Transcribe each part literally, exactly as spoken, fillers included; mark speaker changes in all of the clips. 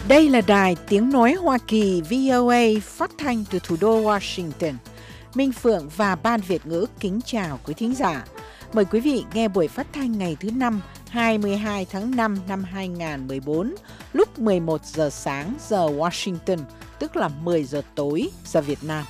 Speaker 1: Đây là đài Tiếng Nói Hoa Kỳ vê o a phát thanh từ thủ đô Washington. Minh Phượng và Ban Việt ngữ kính chào quý thính giả. Mời quý vị nghe buổi phát thanh ngày thứ năm, hai mươi hai tháng năm năm hai nghìn không trăm mười bốn, lúc mười một giờ sáng giờ Washington, tức là mười giờ tối giờ Việt Nam.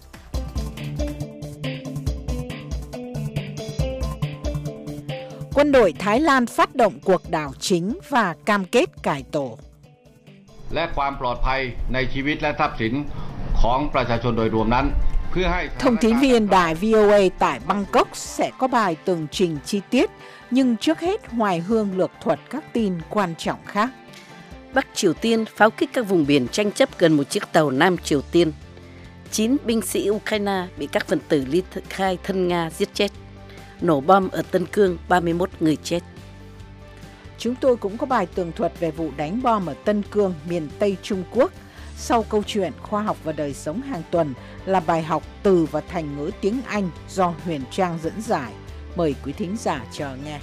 Speaker 1: Quân đội Thái Lan phát động cuộc đảo chính và cam kết cải tổ.
Speaker 2: และความปลอดภัยในชีวิตและทรัพย์สินของประชาชนโดยรวมนั้นเพื่อให้
Speaker 1: Thông tín viên đài vê o a tại Bangkok sẽ có bài tường trình chi tiết, nhưng trước hết Hoài Hương lược thuật các tin quan trọng khác.
Speaker 3: Bắc Triều Tiên pháo kích các vùng biển tranh chấp gần một chiếc tàu Nam Triều Tiên. Chín binh sĩ Ukraine bị các phần tử ly khai thân Nga giết chết. Nổ bom ở Tân Cương, ba mươi mốt người chết.
Speaker 1: Chúng tôi cũng có bài tường thuật về vụ đánh bom ở Tân Cương, miền Tây Trung Quốc. Sau câu chuyện khoa học và đời sống hàng tuần là bài học từ và thành ngữ tiếng Anh do Huyền Trang dẫn giải. Mời quý thính giả chờ nghe.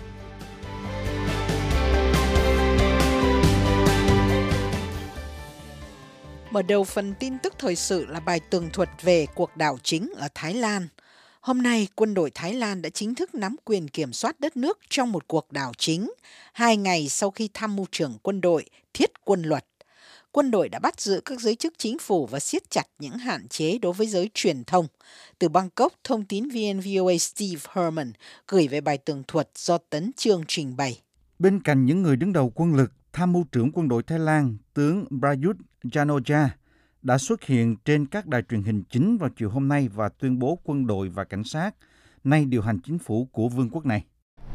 Speaker 1: Mở đầu phần tin tức thời sự là bài tường thuật về cuộc đảo chính ở Thái Lan. Hôm nay, quân đội Thái Lan đã chính thức nắm quyền kiểm soát đất nước trong một cuộc đảo chính, hai ngày sau khi tham mưu trưởng quân đội thiết quân luật. Quân đội đã bắt giữ các giới chức chính phủ và siết chặt những hạn chế đối với giới truyền thông. Từ Bangkok, thông tín viên vê o a Steve Herman gửi về bài tường thuật do Tấn Chương trình bày.
Speaker 4: Bên cạnh những người đứng đầu quân lực, tham mưu trưởng quân đội Thái Lan, tướng Prayut Chan-o-cha, đã xuất hiện trên các đài truyền hình chính vào chiều hôm nay và tuyên bố quân đội và cảnh sát nay điều hành chính phủ của vương quốc này.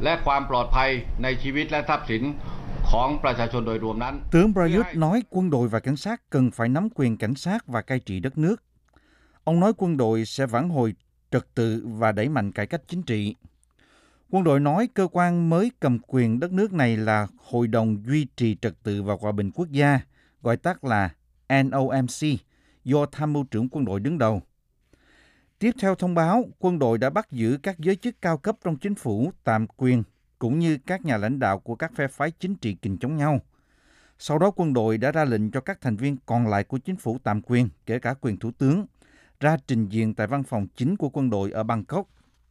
Speaker 4: Tướng Prayut nói quân đội và cảnh sát cần phải nắm quyền cảnh sát và cai trị đất nước. Ông nói quân đội sẽ vãn hồi trật tự và đẩy mạnh cải cách chính trị. Quân đội nói cơ quan mới cầm quyền đất nước này là Hội đồng Duy trì Trật tự và Hòa bình Quốc gia, gọi tắt là en o em xê, do tham mưu trưởng quân đội đứng đầu. Tiếp theo thông báo, quân đội đã bắt giữ các giới chức cao cấp trong chính phủ tạm quyền, cũng như các nhà lãnh đạo của các phe phái chính trị kình chống nhau. Sau đó quân đội đã ra lệnh cho các thành viên còn lại của chính phủ tạm quyền, kể cả quyền thủ tướng, ra trình diện tại văn phòng chính của quân đội ở Bangkok.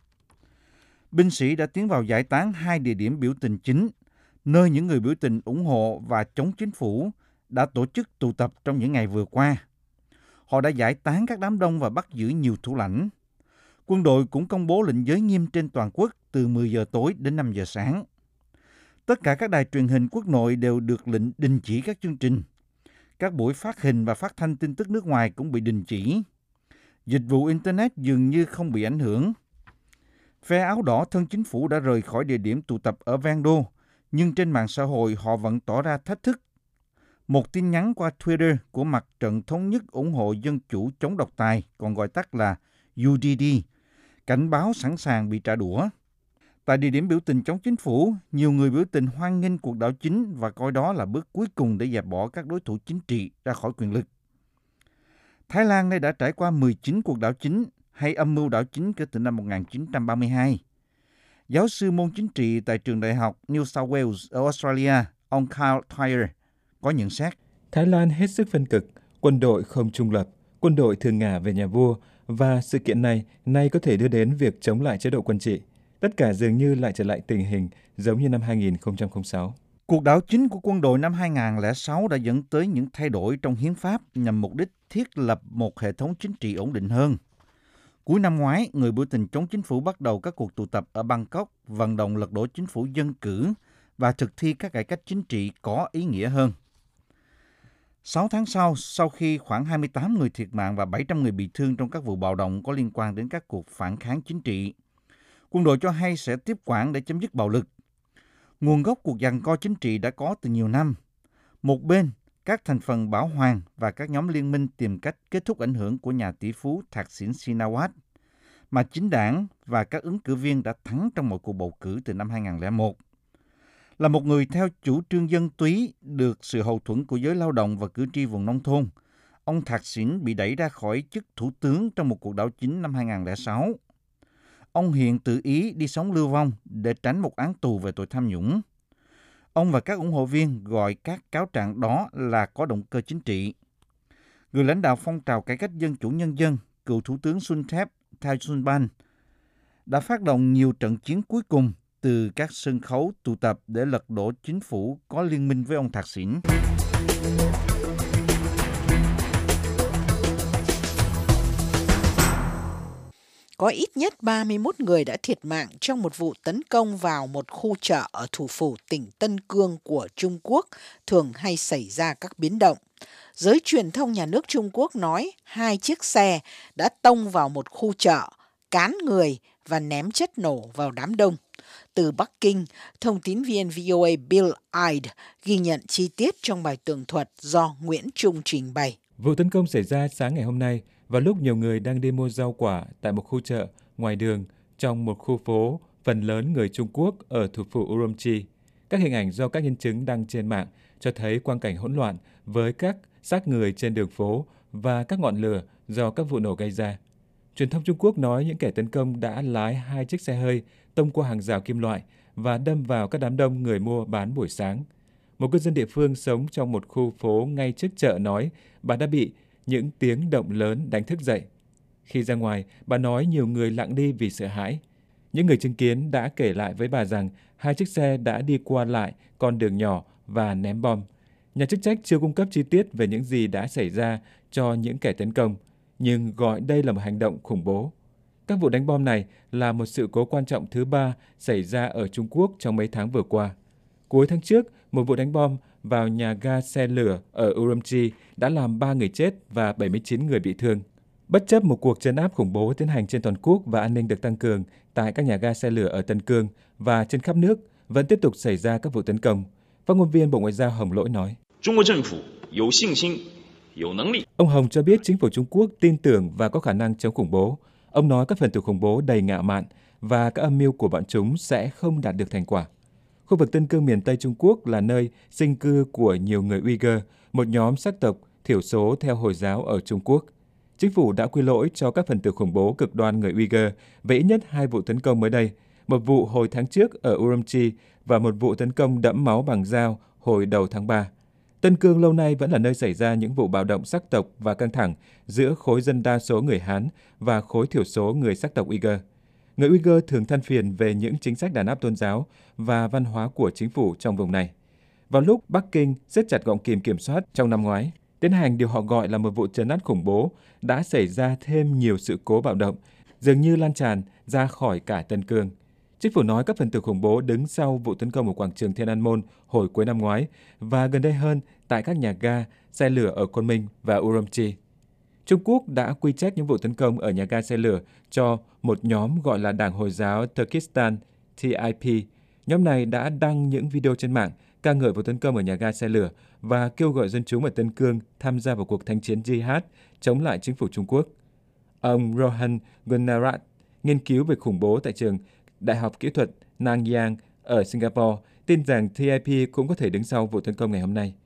Speaker 4: Binh sĩ đã tiến vào giải tán hai địa điểm biểu tình chính, nơi những người biểu tình ủng hộ và chống chính phủ đã tổ chức tụ tập trong những ngày vừa qua. Họ đã giải tán các đám đông và bắt giữ nhiều thủ lãnh. Quân đội cũng công bố lệnh giới nghiêm trên toàn quốc từ mười giờ tối đến năm giờ sáng. Tất cả các đài truyền hình quốc nội đều được lệnh đình chỉ các chương trình. Các buổi phát hình và phát thanh tin tức nước ngoài cũng bị đình chỉ. Dịch vụ Internet dường như không bị ảnh hưởng. Phe áo đỏ thân chính phủ đã rời khỏi địa điểm tụ tập ở ven đô, nhưng trên mạng xã hội họ vẫn tỏ ra thách thức. Một tin nhắn qua Twitter của Mặt trận Thống nhất ủng hộ Dân chủ chống độc tài, còn gọi tắt là u đê đê, cảnh báo sẵn sàng bị trả đũa. Tại địa điểm biểu tình chống chính phủ, nhiều người biểu tình hoan nghênh cuộc đảo chính và coi đó là bước cuối cùng để dẹp bỏ các đối thủ chính trị ra khỏi quyền lực. Thái Lan nay đã trải qua mười chín cuộc đảo chính hay âm mưu đảo chính kể từ năm một nghìn chín trăm ba mươi hai. Giáo sư môn chính trị tại trường đại học New South Wales ở Australia, ông Carl Thayer, có nhận xét.
Speaker 5: Thái Lan hết sức phân cực, quân đội không trung lập, quân đội thường ngả về nhà vua và sự kiện này nay có thể đưa đến việc chống lại chế độ quân trị. Tất cả dường như lại trở lại tình hình giống như năm hai nghìn không trăm lẻ sáu.
Speaker 4: Cuộc đảo chính của quân đội năm hai nghìn không trăm lẻ sáu đã dẫn tới những thay đổi trong hiến pháp nhằm mục đích thiết lập một hệ thống chính trị ổn định hơn. Cuối năm ngoái, người biểu tình chống chính phủ bắt đầu các cuộc tụ tập ở Bangkok, vận động lật đổ chính phủ dân cử và thực thi các cải cách chính trị có ý nghĩa hơn. Sáu tháng sau, sau khi khoảng hai mươi tám người thiệt mạng và bảy trăm người bị thương trong các vụ bạo động có liên quan đến các cuộc phản kháng chính trị, quân đội cho hay sẽ tiếp quản để chấm dứt bạo lực. Nguồn gốc cuộc giằng co chính trị đã có từ nhiều năm. Một bên, các thành phần bảo hoàng và các nhóm liên minh tìm cách kết thúc ảnh hưởng của nhà tỷ phú Thaksin Shinawatra, mà chính đảng và các ứng cử viên đã thắng trong mọi cuộc bầu cử từ năm hai nghìn không trăm lẻ một. Là một người theo chủ trương dân túy được sự hậu thuẫn của giới lao động và cử tri vùng nông thôn, ông Thaksin bị đẩy ra khỏi chức thủ tướng trong một cuộc đảo chính năm hai nghìn không trăm lẻ sáu. Ông hiện tự ý đi sống lưu vong để tránh một án tù về tội tham nhũng. Ông và các ủng hộ viên gọi các cáo trạng đó là có động cơ chính trị. Người lãnh đạo phong trào cải cách dân chủ nhân dân, cựu Thủ tướng Suntep Thaisunban, đã phát động nhiều trận chiến cuối cùng từ các sân khấu tụ tập để lật đổ chính phủ có liên minh với ông Thạc Sỉn.
Speaker 1: Có ít nhất ba mươi mốt người đã thiệt mạng trong một vụ tấn công vào một khu chợ ở thủ phủ tỉnh Tân Cương của Trung Quốc, thường hay xảy ra các biến động. Giới truyền thông nhà nước Trung Quốc nói hai chiếc xe đã tông vào một khu chợ, cán người và ném chất nổ vào đám đông. Từ Bắc Kinh, thông tín viên vê o a Bill Ide ghi nhận chi tiết trong bài tường thuật do Nguyễn Trung trình bày.
Speaker 5: Vụ tấn công xảy ra sáng ngày hôm nay vào lúc nhiều người đang đi mua rau quả tại một khu chợ ngoài đường trong một khu phố phần lớn người Trung Quốc ở thủ phủ Urumqi. Các hình ảnh do các nhân chứng đăng trên mạng cho thấy quang cảnh hỗn loạn với các xác người trên đường phố và các ngọn lửa do các vụ nổ gây ra. Truyền thông Trung Quốc nói những kẻ tấn công đã lái hai chiếc xe hơi tông qua hàng rào kim loại và đâm vào các đám đông người mua bán buổi sáng. Một cư dân địa phương sống trong một khu phố ngay trước chợ nói bà đã bị những tiếng động lớn đánh thức dậy. Khi ra ngoài, bà nói nhiều người lặng đi vì sợ hãi. Những người chứng kiến đã kể lại với bà rằng hai chiếc xe đã đi qua lại con đường nhỏ và ném bom. Nhà chức trách chưa cung cấp chi tiết về những gì đã xảy ra cho những kẻ tấn công, nhưng gọi đây là một hành động khủng bố. Các vụ đánh bom này là một sự cố quan trọng thứ ba xảy ra ở Trung Quốc trong mấy tháng vừa qua. Cuối tháng trước, một vụ đánh bom vào nhà ga xe lửa ở Urumqi đã làm ba người chết và bảy mươi chín người bị thương. Bất chấp một cuộc trấn áp khủng bố tiến hành trên toàn quốc và an ninh được tăng cường tại các nhà ga xe lửa ở Tân Cương và trên khắp nước, vẫn tiếp tục xảy ra các vụ tấn công. Phát ngôn viên Bộ Ngoại giao Hồng Lỗi nói. Ông Hồng cho biết chính phủ Trung Quốc tin tưởng và có khả năng chống khủng bố. Ông nói các phần tử khủng bố đầy ngạo mạn và các âm mưu của bọn chúng sẽ không đạt được thành quả. Khu vực Tân Cương miền Tây Trung Quốc là nơi sinh cư của nhiều người Uyghur, một nhóm sắc tộc thiểu số theo Hồi giáo ở Trung Quốc. Chính phủ đã quy lỗi cho các phần tử khủng bố cực đoan người Uyghur về ít nhất hai vụ tấn công mới đây, một vụ hồi tháng trước ở Urumqi và một vụ tấn công đẫm máu bằng dao hồi đầu tháng ba. Tân Cương lâu nay vẫn là nơi xảy ra những vụ bạo động sắc tộc và căng thẳng giữa khối dân đa số người Hán và khối thiểu số người sắc tộc Uyghur. Người Uyghur thường than phiền về những chính sách đàn áp tôn giáo và văn hóa của chính phủ trong vùng này. Vào lúc Bắc Kinh siết chặt gọng kìm kiểm soát trong năm ngoái, tiến hành điều họ gọi là một vụ trấn áp khủng bố, đã xảy ra thêm nhiều sự cố bạo động, dường như lan tràn ra khỏi cả Tân Cương. Chính phủ nói các phần tử khủng bố đứng sau vụ tấn công ở quảng trường Thiên An Môn hồi cuối năm ngoái và gần đây hơn tại các nhà ga, xe lửa ở Côn Minh và Urumqi. Trung Quốc đã quy trách những vụ tấn công ở nhà ga xe lửa cho một nhóm gọi là Đảng Hồi giáo Turkestan T I P. Nhóm này đã đăng những video trên mạng ca ngợi vụ tấn công ở nhà ga xe lửa và kêu gọi dân chúng ở Tân Cương tham gia vào cuộc thanh chiến jihad chống lại chính phủ Trung Quốc. Ông Rohan Gunarat, nghiên cứu về khủng bố tại trường Đại học Kỹ thuật Nanyang ở Singapore, tin rằng T I P cũng có thể đứng sau vụ tấn công ngày hôm nay.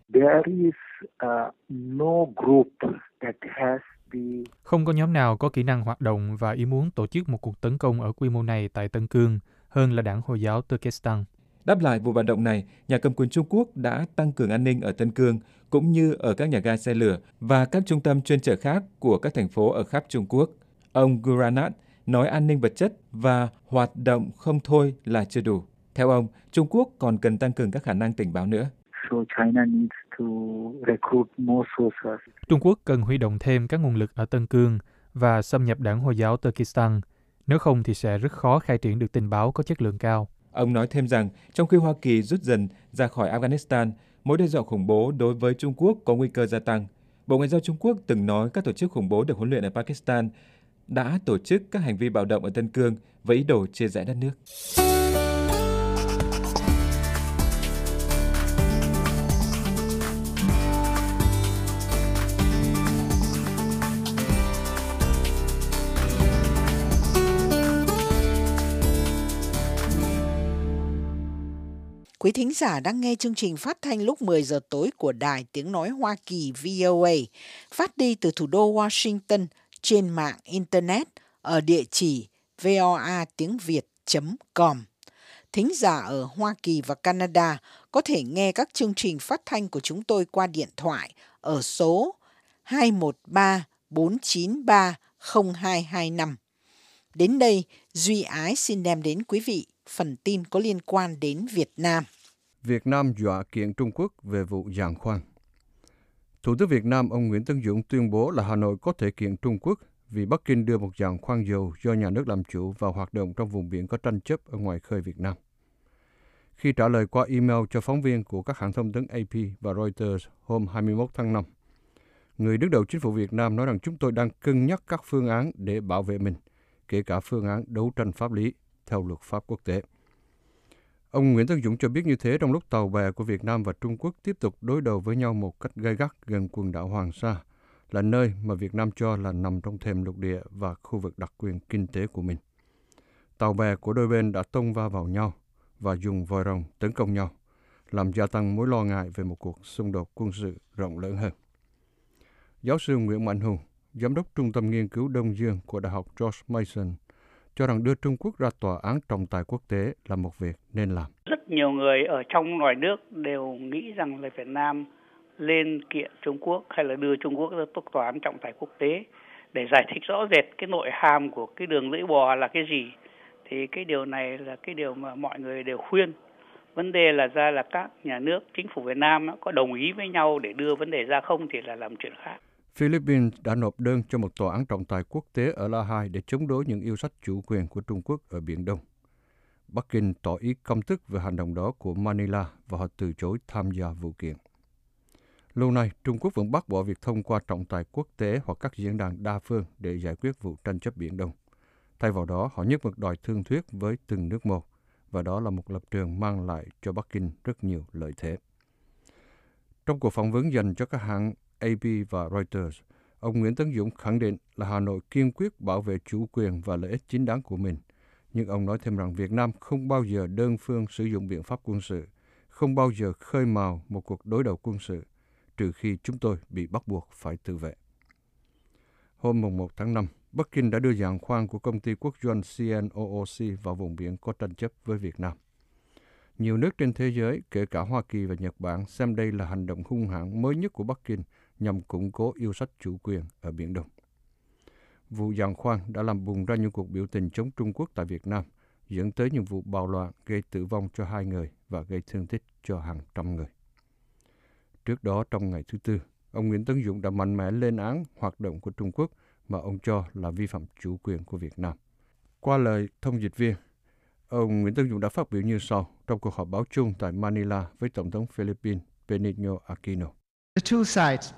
Speaker 6: Không có nhóm nào có kỹ năng hoạt động và ý muốn tổ chức một cuộc tấn công ở quy mô này tại Tân Cương hơn là Đảng Hồi giáo Turkestan.
Speaker 5: Đáp lại vụ hoạt động này, nhà cầm quyền Trung Quốc đã tăng cường an ninh ở Tân Cương cũng như ở các nhà ga xe lửa và các trung tâm chuyên chở khác của các thành phố ở khắp Trung Quốc. Ông Guranat nói an ninh vật chất và hoạt động không thôi là chưa đủ. Theo ông, Trung Quốc còn cần tăng cường các khả năng tình báo nữa.
Speaker 6: Trung Quốc cần huy động thêm các nguồn lực ở Tân Cương và xâm nhập Đảng Hồi giáo Turkestan. Nếu không thì sẽ rất khó khai triển được tình báo có chất lượng cao.
Speaker 5: Ông nói thêm rằng, trong khi Hoa Kỳ rút dần ra khỏi Afghanistan, mối đe dọa khủng bố đối với Trung Quốc có nguy cơ gia tăng. Bộ Ngoại giao Trung Quốc từng nói các tổ chức khủng bố được huấn luyện ở Pakistan đã tổ chức các hành vi bạo động ở Tân Cương với ý đồ chia rẽ đất nước.
Speaker 1: Quý thính giả đang nghe chương trình phát thanh lúc mười giờ tối của Đài Tiếng Nói Hoa Kỳ V O A, phát đi từ thủ đô Washington trên mạng Internet ở địa chỉ voa tiếng việt chấm com. Thính giả ở Hoa Kỳ và Canada có thể nghe các chương trình phát thanh của chúng tôi qua điện thoại ở số hai một ba bốn chín ba không hai hai năm. Đến đây, Duy Ái xin đem đến quý vị phần tin có liên quan đến Việt Nam.
Speaker 7: Việt Nam dọa kiện Trung Quốc về vụ giàn khoan. Thủ tướng Việt Nam ông Nguyễn Tấn Dũng tuyên bố là Hà Nội có thể kiện Trung Quốc vì Bắc Kinh đưa một giàn khoan dầu do nhà nước làm chủ vào hoạt động trong vùng biển có tranh chấp ở ngoài khơi Việt Nam. Khi trả lời qua email cho phóng viên của các hãng thông tấn a pê và Reuters hôm hai mươi mốt tháng năm, người đứng đầu chính phủ Việt Nam nói rằng chúng tôi đang cân nhắc các phương án để bảo vệ mình, kể cả phương án đấu tranh pháp lý theo luật pháp quốc tế. Ông Nguyễn Tấn Dũng cho biết như thế trong lúc tàu bè của Việt Nam và Trung Quốc tiếp tục đối đầu với nhau một cách gay gắt gần quần đảo Hoàng Sa, là nơi mà Việt Nam cho là nằm trong thềm lục địa và khu vực đặc quyền kinh tế của mình. Tàu bè của đôi bên đã tông va vào nhau và dùng vòi rồng tấn công nhau, làm gia tăng mối lo ngại về một cuộc xung đột quân sự rộng lớn hơn. Giáo sư Nguyễn Mạnh Hùng, Giám đốc Trung tâm Nghiên cứu Đông Dương của Đại học George Mason, cho rằng đưa Trung Quốc ra tòa án trọng tài quốc tế là một việc nên làm.
Speaker 8: Rất nhiều người ở trong ngoài nước đều nghĩ rằng là Việt Nam lên kiện Trung Quốc hay là đưa Trung Quốc ra tòa án trọng tài quốc tế để giải thích rõ rệt cái nội hàm của cái đường lưỡi bò là cái gì. Thì cái điều này là cái điều mà mọi người đều khuyên. Vấn đề là ra là các nhà nước, chính phủ Việt Nam có đồng ý với nhau để đưa vấn đề ra không thì là làm chuyện khác.
Speaker 7: Philippines đã nộp đơn cho một tòa án trọng tài quốc tế ở La Hai để chống đối những yêu sách chủ quyền của Trung Quốc ở Biển Đông. Bắc Kinh tỏ ý căm tức về hành động đó của Manila và họ từ chối tham gia vụ kiện. Lâu nay, Trung Quốc vẫn bác bỏ việc thông qua trọng tài quốc tế hoặc các diễn đàn đa phương để giải quyết vụ tranh chấp Biển Đông. Thay vào đó, họ nhất mực đòi thương thuyết với từng nước một, và đó là một lập trường mang lại cho Bắc Kinh rất nhiều lợi thế. Trong cuộc phỏng vấn dành cho các hãng a pê và Reuters, ông Nguyễn Tấn Dũng khẳng định là Hà Nội kiên quyết bảo vệ chủ quyền và lợi ích chính đáng của mình. Nhưng ông nói thêm rằng Việt Nam không bao giờ đơn phương sử dụng biện pháp quân sự, không bao giờ khơi mào một cuộc đối đầu quân sự, trừ khi chúng tôi bị bắt buộc phải tự vệ. Hôm mùng một tháng năm, Bắc Kinh đã đưa giàn khoan của công ty quốc doanh xê en o o xê vào vùng biển có tranh chấp với Việt Nam. Nhiều nước trên thế giới, kể cả Hoa Kỳ và Nhật Bản, xem đây là hành động hung hãn mới nhất của Bắc Kinh nhằm củng cố yêu sách chủ quyền ở Biển Đông. Vụ giàn khoan đã làm bùng ra những cuộc biểu tình chống Trung Quốc tại Việt Nam, dẫn tới những vụ bạo loạn gây tử vong cho hai người và gây thương tích cho hàng trăm người. Trước đó, trong ngày thứ Tư, ông Nguyễn Tấn Dũng đã mạnh mẽ lên án hoạt động của Trung Quốc mà ông cho là vi phạm chủ quyền của Việt Nam. Qua lời thông dịch viên, ông Nguyễn Tấn Dũng đã phát biểu như sau trong cuộc họp báo chung tại Manila với Tổng thống Philippines Benigno Aquino.
Speaker 9: The two sides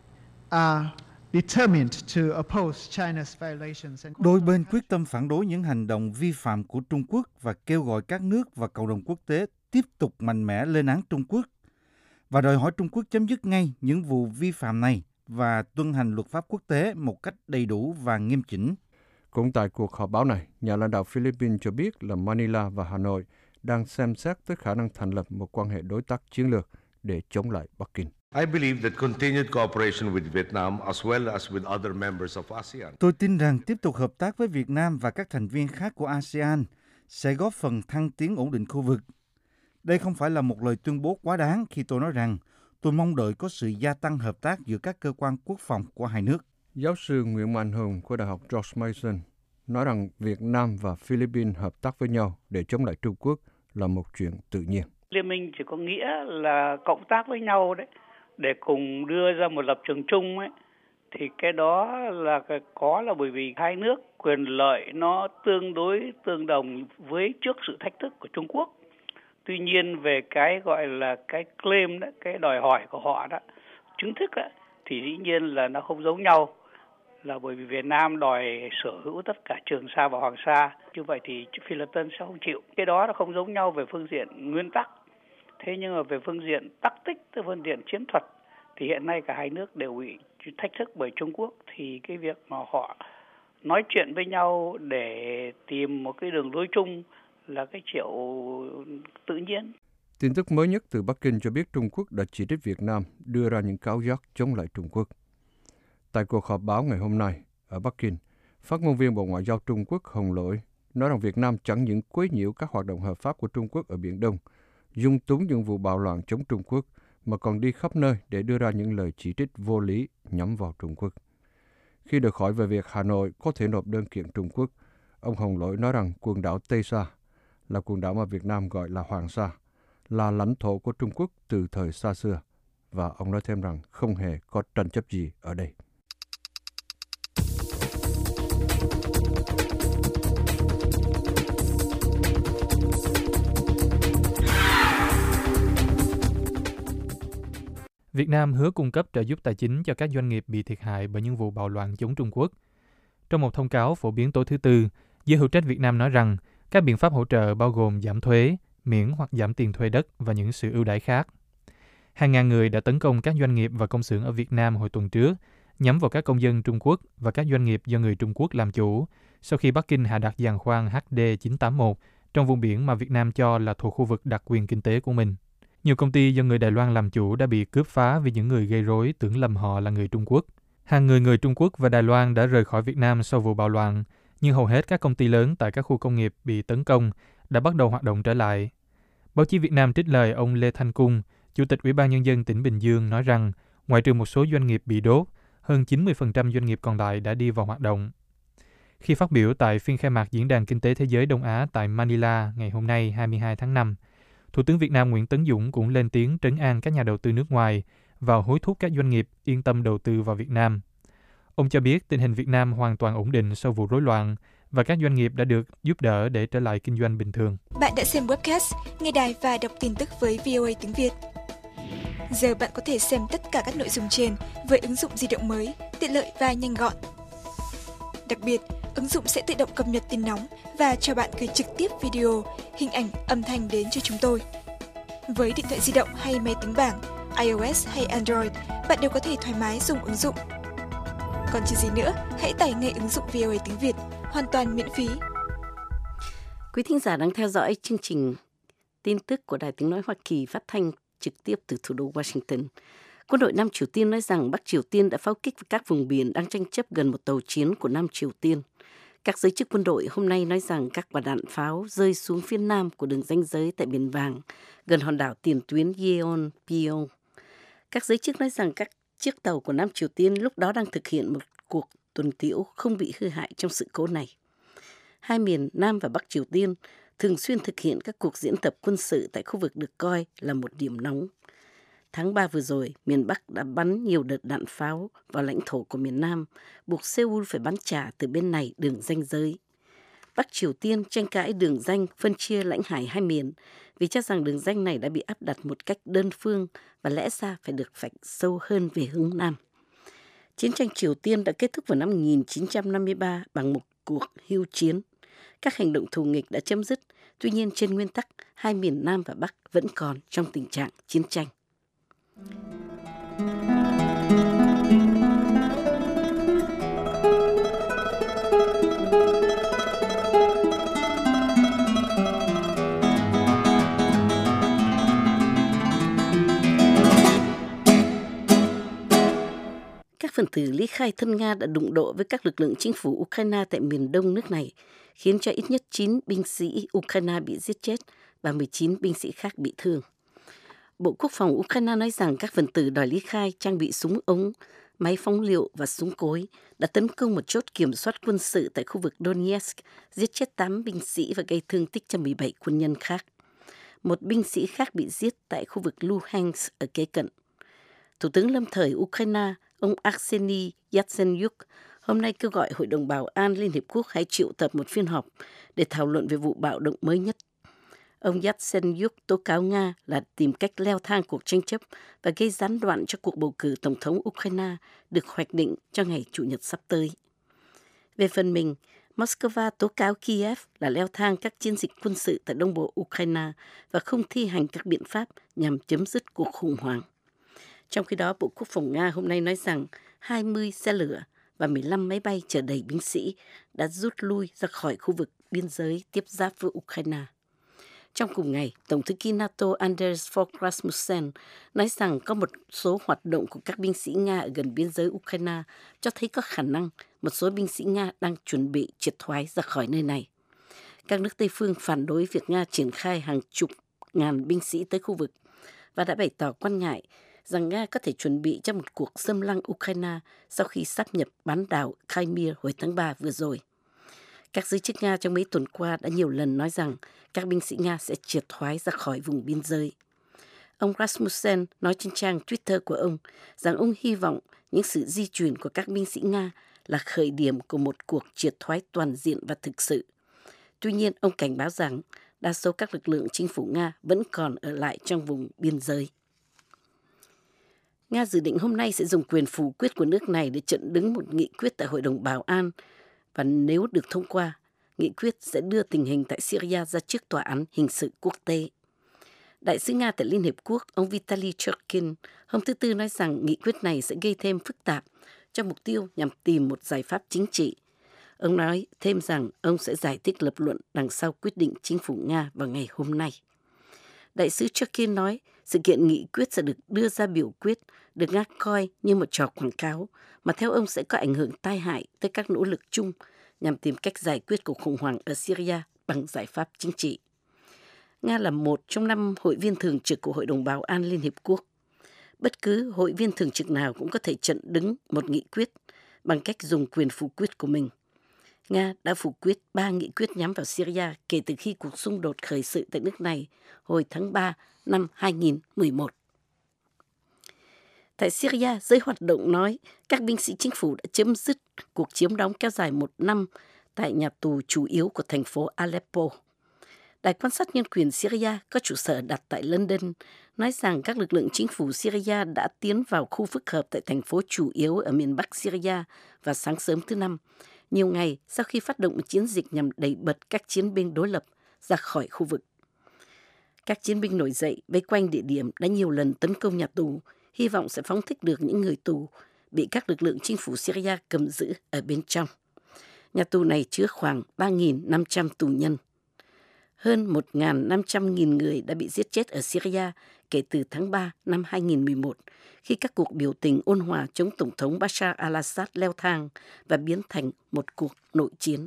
Speaker 9: are determined to oppose China's violations and...
Speaker 4: Đôi bên quyết tâm phản đối những hành động vi phạm của Trung Quốc và kêu gọi các nước và cộng đồng quốc tế tiếp tục mạnh mẽ lên án Trung Quốc và đòi hỏi Trung Quốc chấm dứt ngay những vụ vi phạm này và tuân hành luật pháp quốc tế một cách đầy đủ và nghiêm chỉnh.
Speaker 7: Cũng tại cuộc họp báo này, nhà lãnh đạo Philippines cho biết là Manila và Hà Nội đang xem xét tới khả năng thành lập một quan hệ đối tác chiến lược để chống lại Bắc Kinh.
Speaker 10: I believe that continued cooperation with Vietnam as well as with other members of a sê an.
Speaker 4: Tôi tin rằng tiếp tục hợp tác với Việt Nam và các thành viên khác của a sê an sẽ góp phần thăng tiến ổn định khu vực. Đây không phải là một lời tuyên bố quá đáng khi tôi nói rằng tôi mong đợi có sự gia tăng hợp tác giữa các cơ quan quốc phòng của hai nước.
Speaker 7: Giáo sư Nguyễn Mạnh Hùng của Đại học George Mason nói rằng Việt Nam và Philippines hợp tác với nhau để chống lại Trung Quốc là một chuyện tự nhiên.
Speaker 8: Liên minh chỉ có nghĩa là cộng tác với nhau đấy, để cùng đưa ra một lập trường chung ấy, thì cái đó là có là bởi vì hai nước quyền lợi nó tương đối tương đồng với trước sự thách thức của Trung Quốc. Tuy nhiên về cái gọi là cái claim đó, cái đòi hỏi của họ đó, chính thức đó, thì dĩ nhiên là nó không giống nhau. Là bởi vì Việt Nam đòi sở hữu tất cả Trường Sa và Hoàng Sa, như vậy thì Philippines sẽ không chịu. Cái đó nó không giống nhau về phương diện nguyên tắc. Thế nhưng mà về phương diện tắc tích, từ phương diện chiến thuật, thì hiện nay cả hai nước đều bị thách thức bởi Trung Quốc. Thì cái việc mà họ nói chuyện với nhau để tìm một cái đường lối chung là cái chuyện tự nhiên.
Speaker 7: Tin tức mới nhất từ Bắc Kinh cho biết Trung Quốc đã chỉ trích Việt Nam đưa ra những cáo giác chống lại Trung Quốc. Tại cuộc họp báo ngày hôm nay ở Bắc Kinh, phát ngôn viên Bộ Ngoại giao Trung Quốc Hồng Lỗi nói rằng Việt Nam chẳng những quấy nhiễu các hoạt động hợp pháp của Trung Quốc ở Biển Đông, dung túng những vụ bạo loạn chống Trung Quốc, mà còn đi khắp nơi để đưa ra những lời chỉ trích vô lý nhắm vào Trung Quốc. Khi được hỏi về việc Hà Nội có thể nộp đơn kiện Trung Quốc, ông Hồng Lỗi nói rằng quần đảo Tây Sa, là quần đảo mà Việt Nam gọi là Hoàng Sa, là lãnh thổ của Trung Quốc từ thời xa xưa, và ông nói thêm rằng không hề có tranh chấp gì ở đây.
Speaker 6: Việt Nam hứa cung cấp trợ giúp tài chính cho các doanh nghiệp bị thiệt hại bởi những vụ bạo loạn chống Trung Quốc. Trong một thông cáo phổ biến tối thứ Tư, giới hữu trách Việt Nam nói rằng các biện pháp hỗ trợ bao gồm giảm thuế, miễn hoặc giảm tiền thuê đất và những sự ưu đãi khác. Hàng ngàn người đã tấn công các doanh nghiệp và công xưởng ở Việt Nam hồi tuần trước, nhắm vào các công dân Trung Quốc và các doanh nghiệp do người Trung Quốc làm chủ, sau khi Bắc Kinh hạ đặt giàn khoan H D chín tám mốt trong vùng biển mà Việt Nam cho là thuộc khu vực đặc quyền kinh tế của mình. Nhiều công ty do người Đài Loan làm chủ đã bị cướp phá vì những người gây rối tưởng lầm họ là người Trung Quốc. Hàng người người Trung Quốc và Đài Loan đã rời khỏi Việt Nam sau vụ bạo loạn, nhưng hầu hết các công ty lớn tại các khu công nghiệp bị tấn công đã bắt đầu hoạt động trở lại. Báo chí Việt Nam trích lời ông Lê Thanh Cung, Chủ tịch Ủy ban Nhân dân tỉnh Bình Dương nói rằng, ngoại trừ một số doanh nghiệp bị đốt, hơn chín mươi phần trăm doanh nghiệp còn lại đã đi vào hoạt động. Khi phát biểu tại phiên khai mạc Diễn đàn Kinh tế Thế giới Đông Á tại Manila ngày hôm nay hai mươi hai tháng năm, Thủ tướng Việt Nam Nguyễn Tấn Dũng cũng lên tiếng trấn an các nhà đầu tư nước ngoài và hối thúc các doanh nghiệp yên tâm đầu tư vào Việt Nam. Ông cho biết tình hình Việt Nam hoàn toàn ổn định sau vụ rối loạn và các doanh nghiệp đã được giúp đỡ để trở lại kinh doanh bình thường.
Speaker 11: Bạn đã xem webcast, nghe đài và đọc tin tức với vê o a tiếng Việt. Giờ bạn có thể xem tất cả các nội dung trên với ứng dụng di động mới, tiện lợi và nhanh gọn. Đặc biệt, ứng dụng sẽ tự động cập nhật tin nóng và cho bạn gửi trực tiếp video, hình ảnh, âm thanh đến cho chúng tôi. Với điện thoại di động hay máy tính bảng, iOS hay Android, bạn đều có thể thoải mái dùng ứng dụng. Còn chờ gì nữa, hãy tải ngay ứng dụng vê o a tiếng Việt, hoàn toàn miễn phí.
Speaker 3: Quý thính giả đang theo dõi chương trình tin tức của Đài Tiếng Nói Hoa Kỳ phát thanh trực tiếp từ thủ đô Washington. Quân đội Nam Triều Tiên nói rằng Bắc Triều Tiên đã pháo kích vào các vùng biển đang tranh chấp gần một tàu chiến của Nam Triều Tiên. Các giới chức quân đội hôm nay nói rằng các quả đạn pháo rơi xuống phía nam của đường ranh giới tại Biển Vàng, gần hòn đảo tiền tuyến Yeonpyeong. Các giới chức nói rằng các chiếc tàu của Nam Triều Tiên lúc đó đang thực hiện một cuộc tuần tiễu không bị hư hại trong sự cố này. Hai miền Nam và Bắc Triều Tiên thường xuyên thực hiện các cuộc diễn tập quân sự tại khu vực được coi là một điểm nóng. Tháng ba vừa rồi, miền Bắc đã bắn nhiều đợt đạn pháo vào lãnh thổ của miền Nam, buộc Seoul phải bắn trả từ bên này đường ranh giới. Bắc Triều Tiên tranh cãi đường ranh phân chia lãnh hải hai miền vì cho rằng đường ranh này đã bị áp đặt một cách đơn phương và lẽ ra phải được vạch sâu hơn về hướng Nam. Chiến tranh Triều Tiên đã kết thúc vào năm một nghìn chín trăm năm mươi ba bằng một cuộc hưu chiến. Các hành động thù nghịch đã chấm dứt, tuy nhiên trên nguyên tắc, hai miền Nam và Bắc vẫn còn trong tình trạng chiến tranh. Các phần tử ly khai thân Nga đã đụng độ với các lực lượng chính phủ Ukraine tại miền đông nước này, khiến cho ít nhất chín binh sĩ Ukraine bị giết chết và mười chín binh sĩ khác bị thương. Bộ Quốc phòng Ukraine nói rằng các phần tử đòi ly khai trang bị súng ống, máy phóng lựu và súng cối đã tấn công một chốt kiểm soát quân sự tại khu vực Donetsk, giết chết tám binh sĩ và gây thương tích cho mười bảy quân nhân khác. Một binh sĩ khác bị giết tại khu vực Luhansk ở kế cận. Thủ tướng lâm thời Ukraine, ông Arseniy Yatsenyuk, hôm nay kêu gọi Hội đồng Bảo an Liên Hiệp Quốc hãy triệu tập một phiên họp để thảo luận về vụ bạo động mới nhất. Ông Yatsenyuk tố cáo Nga là tìm cách leo thang cuộc tranh chấp và gây gián đoạn cho cuộc bầu cử Tổng thống Ukraine được hoạch định cho ngày Chủ nhật sắp tới. Về phần mình, Moscow tố cáo Kiev là leo thang các chiến dịch quân sự tại đông bộ Ukraine và không thi hành các biện pháp nhằm chấm dứt cuộc khủng hoảng. Trong khi đó, Bộ Quốc phòng Nga hôm nay nói rằng hai mươi xe lửa và mười lăm máy bay chở đầy binh sĩ đã rút lui ra khỏi khu vực biên giới tiếp giáp với Ukraine. Trong cùng ngày, Tổng thư ký NATO Anders Fogh Rasmussen nói rằng có một số hoạt động của các binh sĩ Nga ở gần biên giới Ukraine cho thấy có khả năng một số binh sĩ Nga đang chuẩn bị triệt thoái ra khỏi nơi này. các nước Tây phương phản đối việc Nga triển khai hàng chục ngàn binh sĩ tới khu vực và đã bày tỏ quan ngại rằng Nga có thể chuẩn bị cho một cuộc xâm lăng Ukraine sau khi sáp nhập bán đảo Crimea hồi tháng ba vừa rồi. Các giới chức Nga trong mấy tuần qua đã nhiều lần nói rằng các binh sĩ Nga sẽ triệt thoái ra khỏi vùng biên giới. Ông Rasmussen nói trên trang Twitter của ông rằng ông hy vọng những sự di chuyển của các binh sĩ Nga là khởi điểm của một cuộc triệt thoái toàn diện và thực sự. Tuy nhiên, ông cảnh báo rằng đa số các lực lượng chính phủ Nga vẫn còn ở lại trong vùng biên giới. Nga dự định hôm nay sẽ dùng quyền phủ quyết của nước này để chặn đứng một nghị quyết tại Hội đồng Bảo an, và nếu được thông qua, nghị quyết sẽ đưa tình hình tại Syria ra trước Tòa án Hình sự Quốc tế. Đại sứ Nga tại Liên Hiệp Quốc, ông Vitaly Churkin, hôm thứ Tư nói rằng nghị quyết này sẽ gây thêm phức tạp cho mục tiêu nhằm tìm một giải pháp chính trị. Ông nói thêm rằng ông sẽ giải thích lập luận đằng sau quyết định chính phủ Nga vào ngày hôm nay. Đại sứ Churkin nói sự kiện nghị quyết sẽ được đưa ra biểu quyết, được Nga coi như một trò quảng cáo, mà theo ông sẽ có ảnh hưởng tai hại tới các nỗ lực chung nhằm tìm cách giải quyết cuộc khủng hoảng ở Syria bằng giải pháp chính trị. Nga là một trong năm hội viên thường trực của Hội đồng Bảo an Liên Hiệp Quốc. Bất cứ hội viên thường trực nào cũng có thể chặn đứng một nghị quyết bằng cách dùng quyền phủ quyết của mình. Nga đã phủ quyết ba nghị quyết nhắm vào Syria kể từ khi cuộc xung đột khởi sự tại nước này hồi tháng ba năm hai nghìn mười một. Tại Syria, giới hoạt động nói các binh sĩ chính phủ đã chấm dứt cuộc chiếm đóng kéo dài một năm tại nhà tù chủ yếu của thành phố Aleppo. Đài quan sát nhân quyền Syria có trụ sở đặt tại London nói rằng các lực lượng chính phủ Syria đã tiến vào khu phức hợp tại thành phố chủ yếu ở miền Bắc Syria vào sáng sớm thứ Năm, nhiều ngày sau khi phát động một chiến dịch nhằm đẩy bật các chiến binh đối lập ra khỏi khu vực. Các chiến binh nổi dậy vây quanh địa điểm đã nhiều lần tấn công nhà tù, hy vọng sẽ phóng thích được những người tù bị các lực lượng chính phủ Syria cầm giữ ở bên trong. Nhà tù này chứa khoảng ba nghìn năm trăm tù nhân. Hơn một nghìn năm trăm nghìn người đã bị giết chết ở Syria kể từ tháng ba năm hai nghìn mười một, khi các cuộc biểu tình ôn hòa chống Tổng thống Bashar al-Assad leo thang và biến thành một cuộc nội chiến.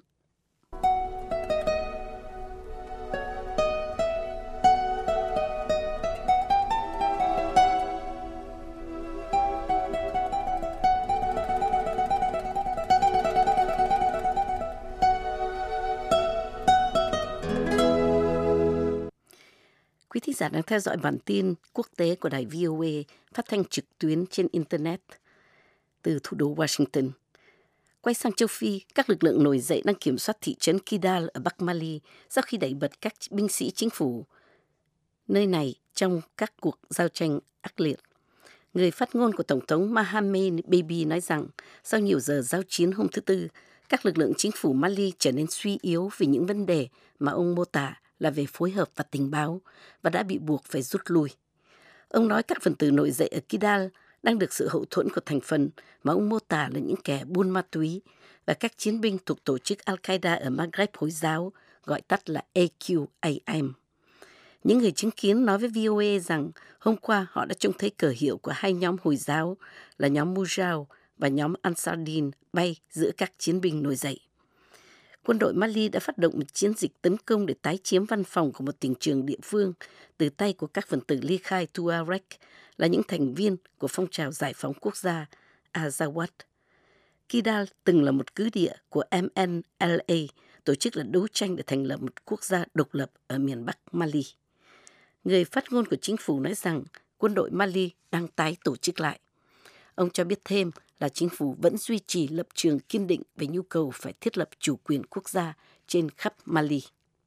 Speaker 3: Quý thính giả đang theo dõi bản tin quốc tế của đài vê o a phát thanh trực tuyến trên Internet từ thủ đô Washington. Quay sang châu Phi, các lực lượng nổi dậy đang kiểm soát thị trấn Kidal ở Bắc Mali sau khi đẩy bật các binh sĩ chính phủ nơi này trong các cuộc giao tranh ác liệt. Người phát ngôn của Tổng thống Mahamat Baby nói rằng sau nhiều giờ giao chiến hôm thứ Tư, các lực lượng chính phủ Mali trở nên suy yếu vì những vấn đề mà ông mô tả là về phối hợp và tình báo và đã bị buộc phải rút lui. Ông nói các phần tử nổi dậy ở Kidal đang được sự hậu thuẫn của thành phần mà ông mô tả là những kẻ buôn ma túy và các chiến binh thuộc tổ chức Al-Qaeda ở Maghreb Hồi giáo, gọi tắt là a quy a em. Những người chứng kiến nói với vê o a rằng hôm qua họ đã trông thấy cờ hiệu của hai nhóm Hồi giáo là nhóm Mujahideen và nhóm Ansar-Din bay giữa các chiến binh nổi dậy. Quân đội Mali đã phát động một chiến dịch tấn công để tái chiếm văn phòng của một tỉnh trường địa phương từ tay của các phần tử ly khai Tuareg, là những thành viên của phong trào giải phóng quốc gia Azawad. Kidal từng là một cứ địa của em en lờ a, tổ chức là đấu tranh để thành lập một quốc gia độc lập ở miền Bắc Mali. Người phát ngôn của chính phủ nói rằng quân đội Mali đang tái tổ chức lại. Ông cho biết thêm là chính phủ vẫn duy trì lập trường kiên định về nhu cầu phải thiết lập chủ quyền quốc gia trên khắp Mali.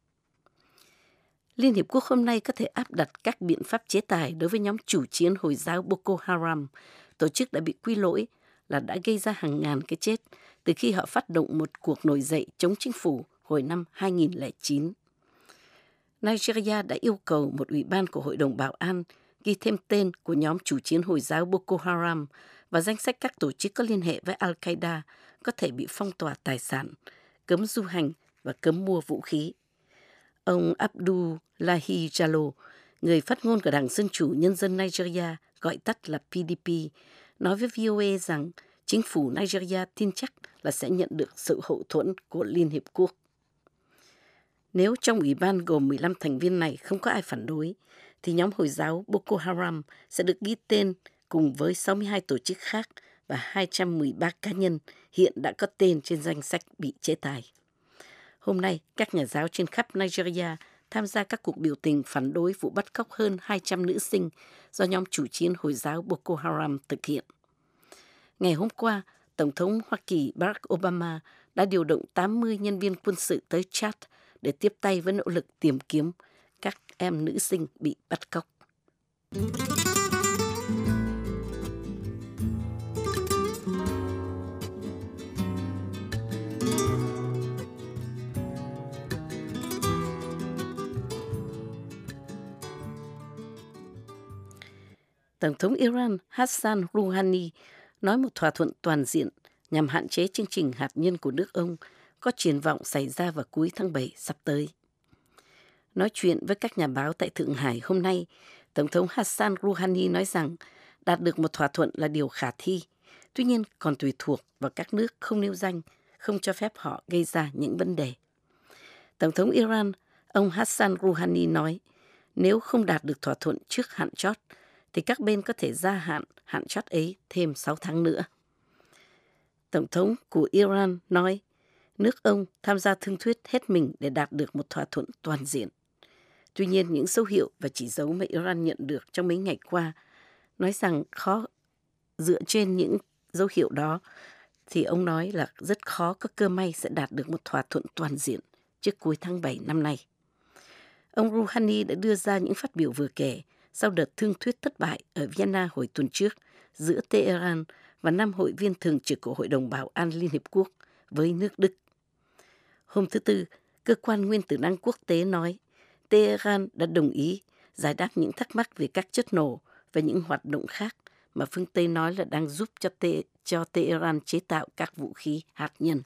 Speaker 3: Liên Hiệp Quốc hôm nay có thể áp đặt các biện pháp chế tài đối với nhóm chủ chiến Hồi giáo Boko Haram, tổ chức đã bị quy lỗi là đã gây ra hàng ngàn cái chết từ khi họ phát động một cuộc nổi dậy chống chính phủ hồi năm hai nghìn lẻ chín. Nigeria đã yêu cầu một ủy ban của Hội đồng Bảo an ghi thêm tên của nhóm chủ chiến Hồi giáo Boko Haram và danh sách các tổ chức có liên hệ với Al-Qaeda có thể bị phong tỏa tài sản, cấm du hành và cấm mua vũ khí. Ông Abdullahi Jallo, người phát ngôn của Đảng Dân Chủ Nhân dân Nigeria, gọi tắt là pê đê pê, nói với vê o a rằng chính phủ Nigeria tin chắc là sẽ nhận được sự hậu thuẫn của Liên Hiệp Quốc. Nếu trong ủy ban gồm mười lăm thành viên này không có ai phản đối, thì nhóm Hồi giáo Boko Haram sẽ được ghi tên cùng với sáu mươi hai tổ chức khác và hai trăm mười ba cá nhân hiện đã có tên trên danh sách bị chế tài. Hôm nay, các nhà giáo trên khắp Nigeria tham gia các cuộc biểu tình phản đối vụ bắt cóc hơn hai trăm nữ sinh do nhóm chủ chiến Hồi giáo Boko Haram thực hiện. Ngày hôm qua, Tổng thống Hoa Kỳ Barack Obama đã điều động tám mươi nhân viên quân sự tới Chad để tiếp tay với nỗ lực tìm kiếm các em nữ sinh bị bắt cóc. Tổng thống Iran Hassan Rouhani nói một thỏa thuận toàn diện nhằm hạn chế chương trình hạt nhân của nước ông có triển vọng xảy ra vào cuối tháng bảy sắp tới. Nói chuyện với các nhà báo tại Thượng Hải hôm nay, Tổng thống Hassan Rouhani nói rằng đạt được một thỏa thuận là điều khả thi, tuy nhiên còn tùy thuộc vào các nước không nêu danh, không cho phép họ gây ra những vấn đề. Tổng thống Iran, ông Hassan Rouhani nói, nếu không đạt được thỏa thuận trước hạn chót, thì các bên có thể gia hạn hạn chót ấy thêm sáu tháng nữa. Tổng thống của Iran nói, nước ông tham gia thương thuyết hết mình để đạt được một thỏa thuận toàn diện. Tuy nhiên, những dấu hiệu và chỉ dấu mà Iran nhận được trong mấy ngày qua nói rằng khó dựa trên những dấu hiệu đó, thì ông nói là rất khó có cơ may sẽ đạt được một thỏa thuận toàn diện trước cuối tháng bảy năm nay. Ông Rouhani đã đưa ra những phát biểu vừa kể sau đợt thương thuyết thất bại ở Vienna hồi tuần trước giữa Tehran và năm hội viên thường trực của Hội đồng Bảo an Liên Hiệp Quốc với nước Đức. Hôm thứ Tư, Cơ quan Nguyên tử năng quốc tế nói Tehran đã đồng ý giải đáp những thắc mắc về các chất nổ và những hoạt động khác mà phương Tây nói là đang giúp cho, Te- cho Tehran chế tạo các vũ khí hạt nhân.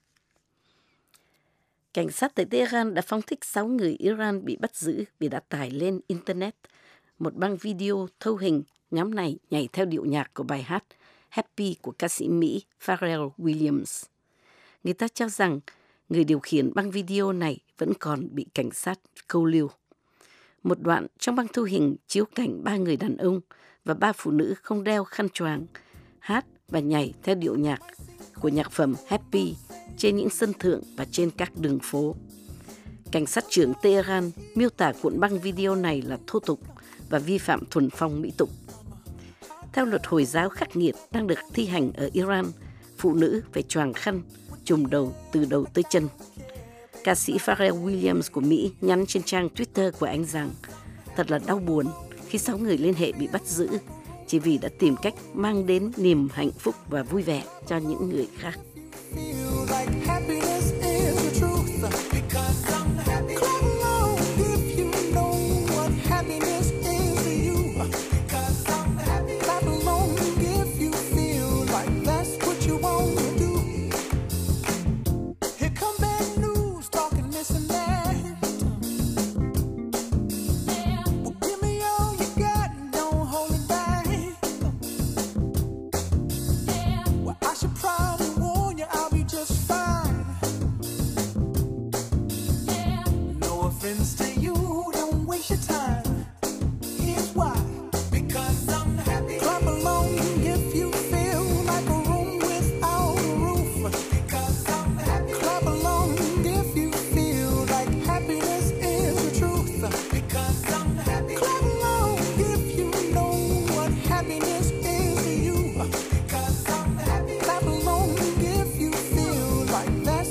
Speaker 3: Cảnh sát tại Tehran đã phóng thích sáu người Iran bị bắt giữ vì đã tải lên Internet một băng video thâu hình nhóm này nhảy theo điệu nhạc của bài hát Happy của ca sĩ Mỹ Pharrell Williams. Người ta cho rằng người điều khiển băng video này vẫn còn bị cảnh sát câu lưu. Một đoạn trong băng thu hình chiếu cảnh ba người đàn ông và ba phụ nữ không đeo khăn choàng hát và nhảy theo điệu nhạc của nhạc phẩm Happy trên những sân thượng và trên các đường phố. Cảnh sát trưởng Tehran miêu tả cuộn băng video này là thô tục và vi phạm thuần phong mỹ tục. Theo luật Hồi giáo khắc nghiệt đang được thi hành ở Iran, phụ nữ phải choàng khăn, trùm đầu từ đầu tới chân. Ca sĩ Pharrell Williams của Mỹ nhắn trên trang Twitter của anh rằng thật là đau buồn khi sáu người liên hệ bị bắt giữ chỉ vì đã tìm cách mang đến niềm hạnh phúc và vui vẻ cho những người khác.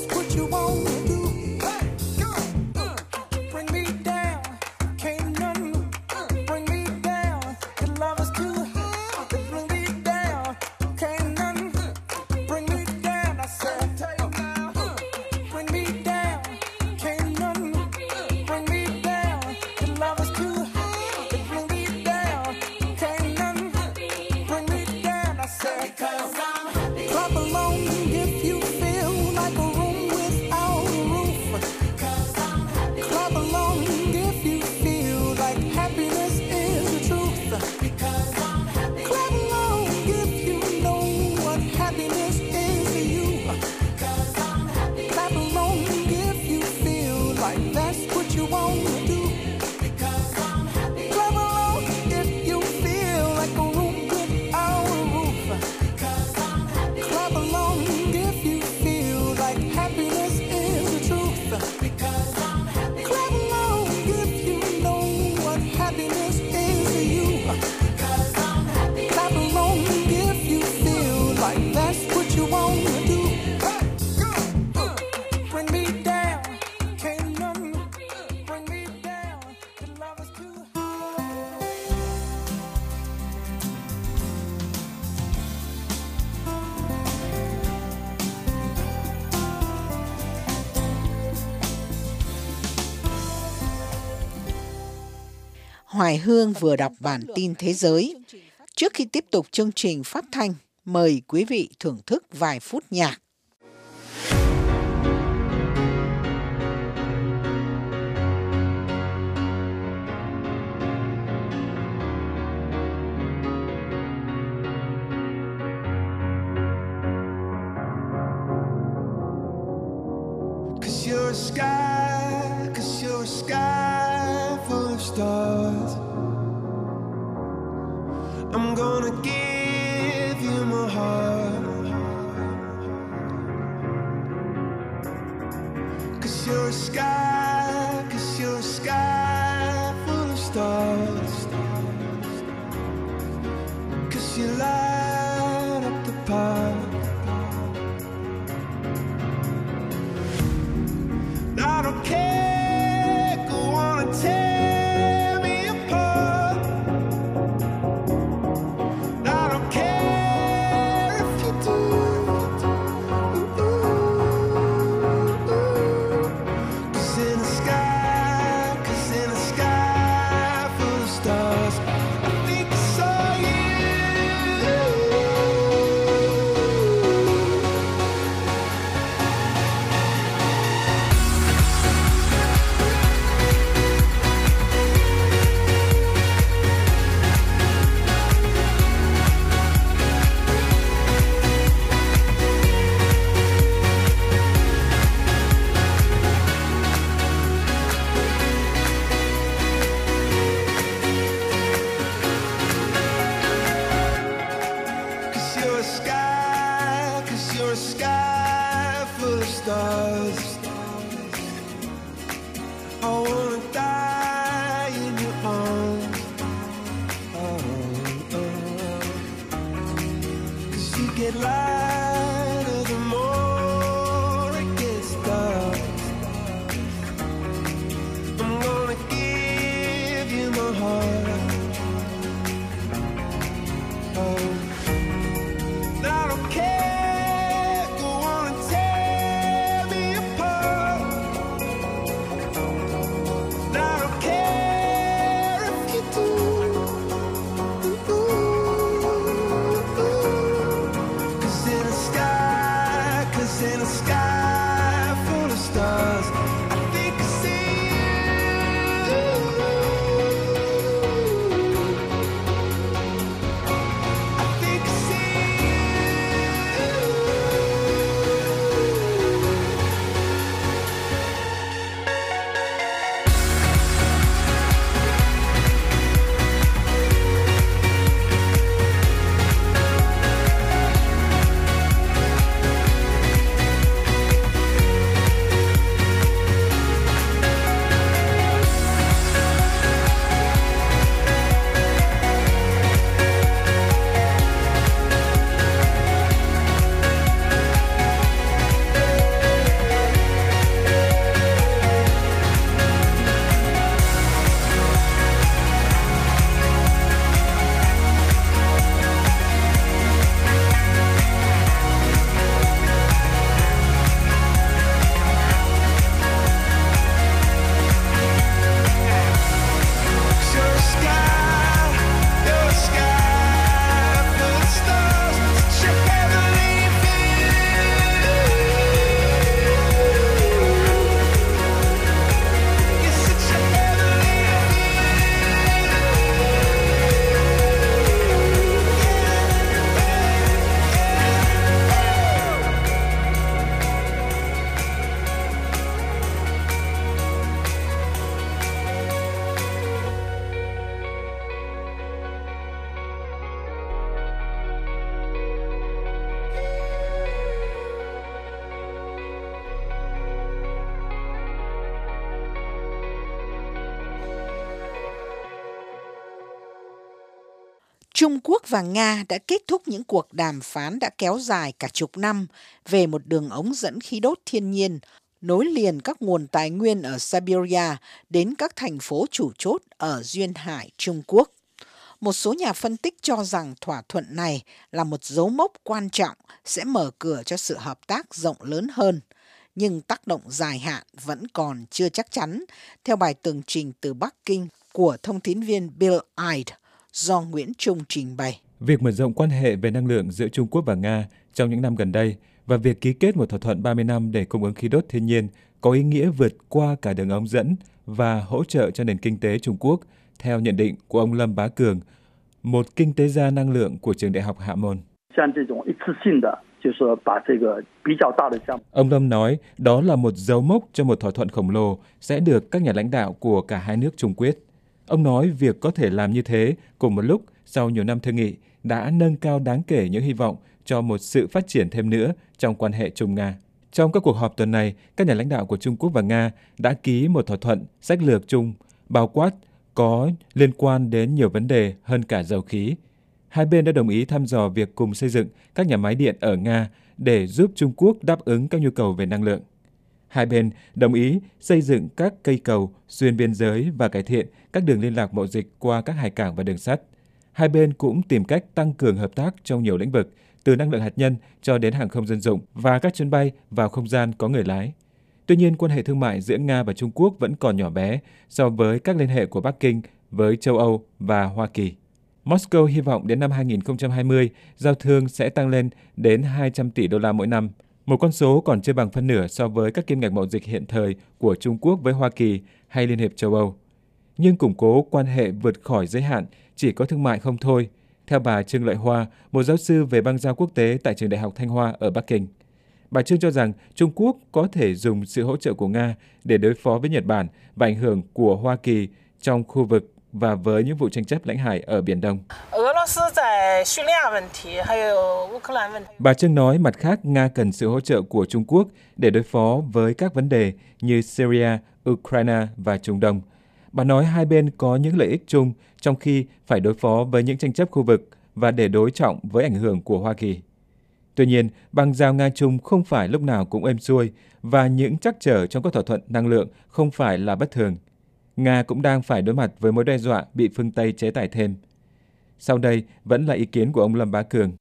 Speaker 12: Bring me down, can't none
Speaker 1: Hoài Hương vừa đọc bản tin thế giới. Trước khi tiếp tục chương trình phát thanh, mời quý vị thưởng thức vài phút nhạc.
Speaker 12: You're a sky, 'cause you're a sky full of stars. I'm gonna give you my heart. 'Cause you're a sky, 'cause you're a sky full of stars. 'Cause you light up the park. I don't care, go on and tear me apart. I don't care if you do. Cause in the sky, cause in the sky full of stars, I think I saw you.
Speaker 1: Trung Quốc và Nga đã kết thúc những cuộc đàm phán đã kéo dài cả chục năm về một đường ống dẫn khí đốt thiên nhiên nối liền các nguồn tài nguyên ở Siberia đến các thành phố chủ chốt ở duyên hải Trung Quốc. Một số nhà phân tích cho rằng thỏa thuận này là một dấu mốc quan trọng sẽ mở cửa cho sự hợp tác rộng lớn hơn, nhưng tác động dài hạn vẫn còn chưa chắc chắn, theo bài tường trình từ Bắc Kinh của thông tín viên Bill Ide do Nguyễn Trung trình bày.
Speaker 5: Việc mở rộng quan hệ về năng lượng giữa Trung Quốc và Nga trong những năm gần đây và việc ký kết một thỏa thuận ba mươi năm để cung ứng khí đốt thiên nhiên có ý nghĩa vượt qua cả đường ống dẫn và hỗ trợ cho nền kinh tế Trung Quốc, theo nhận định của ông Lâm Bá Cường, một kinh tế gia năng lượng của trường Đại học Hạ Môn. Ông Lâm nói đó là một dấu mốc cho một thỏa thuận khổng lồ sẽ được các nhà lãnh đạo của cả hai nước chung quyết. Ông nói việc có thể làm như thế cùng một lúc sau nhiều năm thương nghị đã nâng cao đáng kể những hy vọng cho một sự phát triển thêm nữa trong quan hệ Trung-Nga. Trong các cuộc họp tuần này, các nhà lãnh đạo của Trung Quốc và Nga đã ký một thỏa thuận sách lược chung bao quát có liên quan đến nhiều vấn đề hơn cả dầu khí. Hai bên đã đồng ý thăm dò việc cùng xây dựng các nhà máy điện ở Nga để giúp Trung Quốc đáp ứng các nhu cầu về năng lượng. Hai bên đồng ý xây dựng các cây cầu xuyên biên giới và cải thiện các đường liên lạc mậu dịch qua các hải cảng và đường sắt. Hai bên cũng tìm cách tăng cường hợp tác trong nhiều lĩnh vực, từ năng lượng hạt nhân cho đến hàng không dân dụng và các chuyến bay vào không gian có người lái. Tuy nhiên, quan hệ thương mại giữa Nga và Trung Quốc vẫn còn nhỏ bé so với các liên hệ của Bắc Kinh với châu Âu và Hoa Kỳ. Moscow hy vọng đến năm hai nghìn không trăm hai mươi, giao thương sẽ tăng lên đến hai trăm tỷ đô la mỗi năm, một con số còn chưa bằng phân nửa so với các kim ngạch mậu dịch hiện thời của Trung Quốc với Hoa Kỳ hay Liên hiệp châu Âu. Nhưng củng cố quan hệ vượt khỏi giới hạn chỉ có thương mại không thôi, theo bà Trương Lợi Hoa, một giáo sư về bang giao quốc tế tại trường Đại học Thanh Hoa ở Bắc Kinh. Bà Trương cho rằng Trung Quốc có thể dùng sự hỗ trợ của Nga để đối phó với Nhật Bản và ảnh hưởng của Hoa Kỳ trong khu vực và với những vụ tranh chấp lãnh hải ở Biển Đông. Bà Trương nói mặt khác Nga cần sự hỗ trợ của Trung Quốc để đối phó với các vấn đề như Syria, Ukraine và Trung Đông. Bà nói hai bên có những lợi ích chung trong khi phải đối phó với những tranh chấp khu vực và để đối trọng với ảnh hưởng của Hoa Kỳ. Tuy nhiên, bang giao Nga-Trung không phải lúc nào cũng êm xuôi và những trắc trở trong các thỏa thuận năng lượng không phải là bất thường. Nga cũng đang phải đối mặt với mối đe dọa bị phương Tây chế tài thêm. Sau đây vẫn là ý kiến của ông Lâm Bá Cường.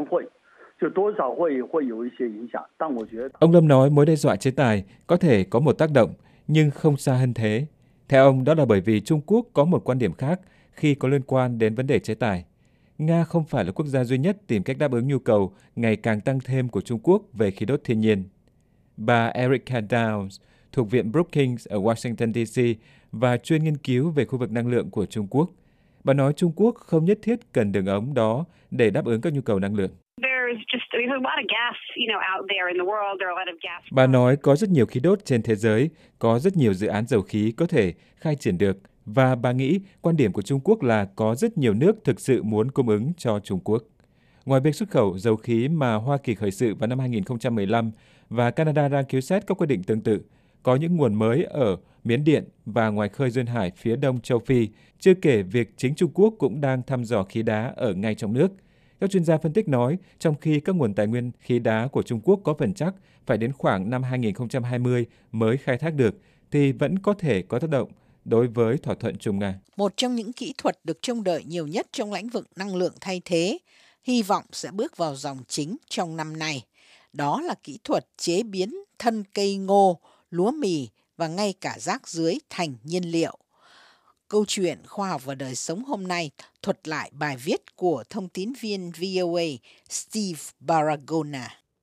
Speaker 5: Ông Lâm nói mối đe dọa chế tài có thể có một tác động, nhưng không xa hơn thế. Theo ông, đó là bởi vì Trung Quốc có một quan điểm khác khi có liên quan đến vấn đề chế tài. Nga không phải là quốc gia duy nhất tìm cách đáp ứng nhu cầu ngày càng tăng thêm của Trung Quốc về khí đốt thiên nhiên. Bà Erica Downs, thuộc Viện Brookings ở Washington, D C và chuyên nghiên cứu về khu vực năng lượng của Trung Quốc. Bà nói Trung Quốc không nhất thiết cần đường ống đó để đáp ứng các nhu cầu năng lượng. Bà nói có rất nhiều khí đốt trên thế giới, có rất nhiều dự án dầu khí có thể khai triển được. Và bà nghĩ quan điểm của Trung Quốc là có rất nhiều nước thực sự muốn cung ứng cho Trung Quốc. Ngoài việc xuất khẩu dầu khí mà Hoa Kỳ khởi sự vào năm hai nghìn không trăm mười lăm và Canada đang cứu xét các quyết định tương tự, có những nguồn mới ở Miến Điện và ngoài khơi duyên hải phía đông châu Phi, chưa kể việc chính Trung Quốc cũng đang thăm dò khí đá ở ngay trong nước. Các chuyên gia phân tích nói, trong khi các nguồn tài nguyên khí đá của Trung Quốc có phần chắc phải đến khoảng năm hai nghìn không trăm hai mươi mới khai thác được, thì vẫn có thể có tác động đối với thỏa thuận Trung-Nga.
Speaker 1: Một trong những kỹ thuật được trông đợi nhiều nhất trong lĩnh vực năng lượng thay thế, hy vọng sẽ bước vào dòng chính trong năm nay. Đó là kỹ thuật chế biến thân cây ngô, lúa mì và ngay cả rác dưới thành nhiên liệu. Câu chuyện khoa học và đời sống hôm nay thuật lại bài viết của thông tín viên vê o a Steve Baragona.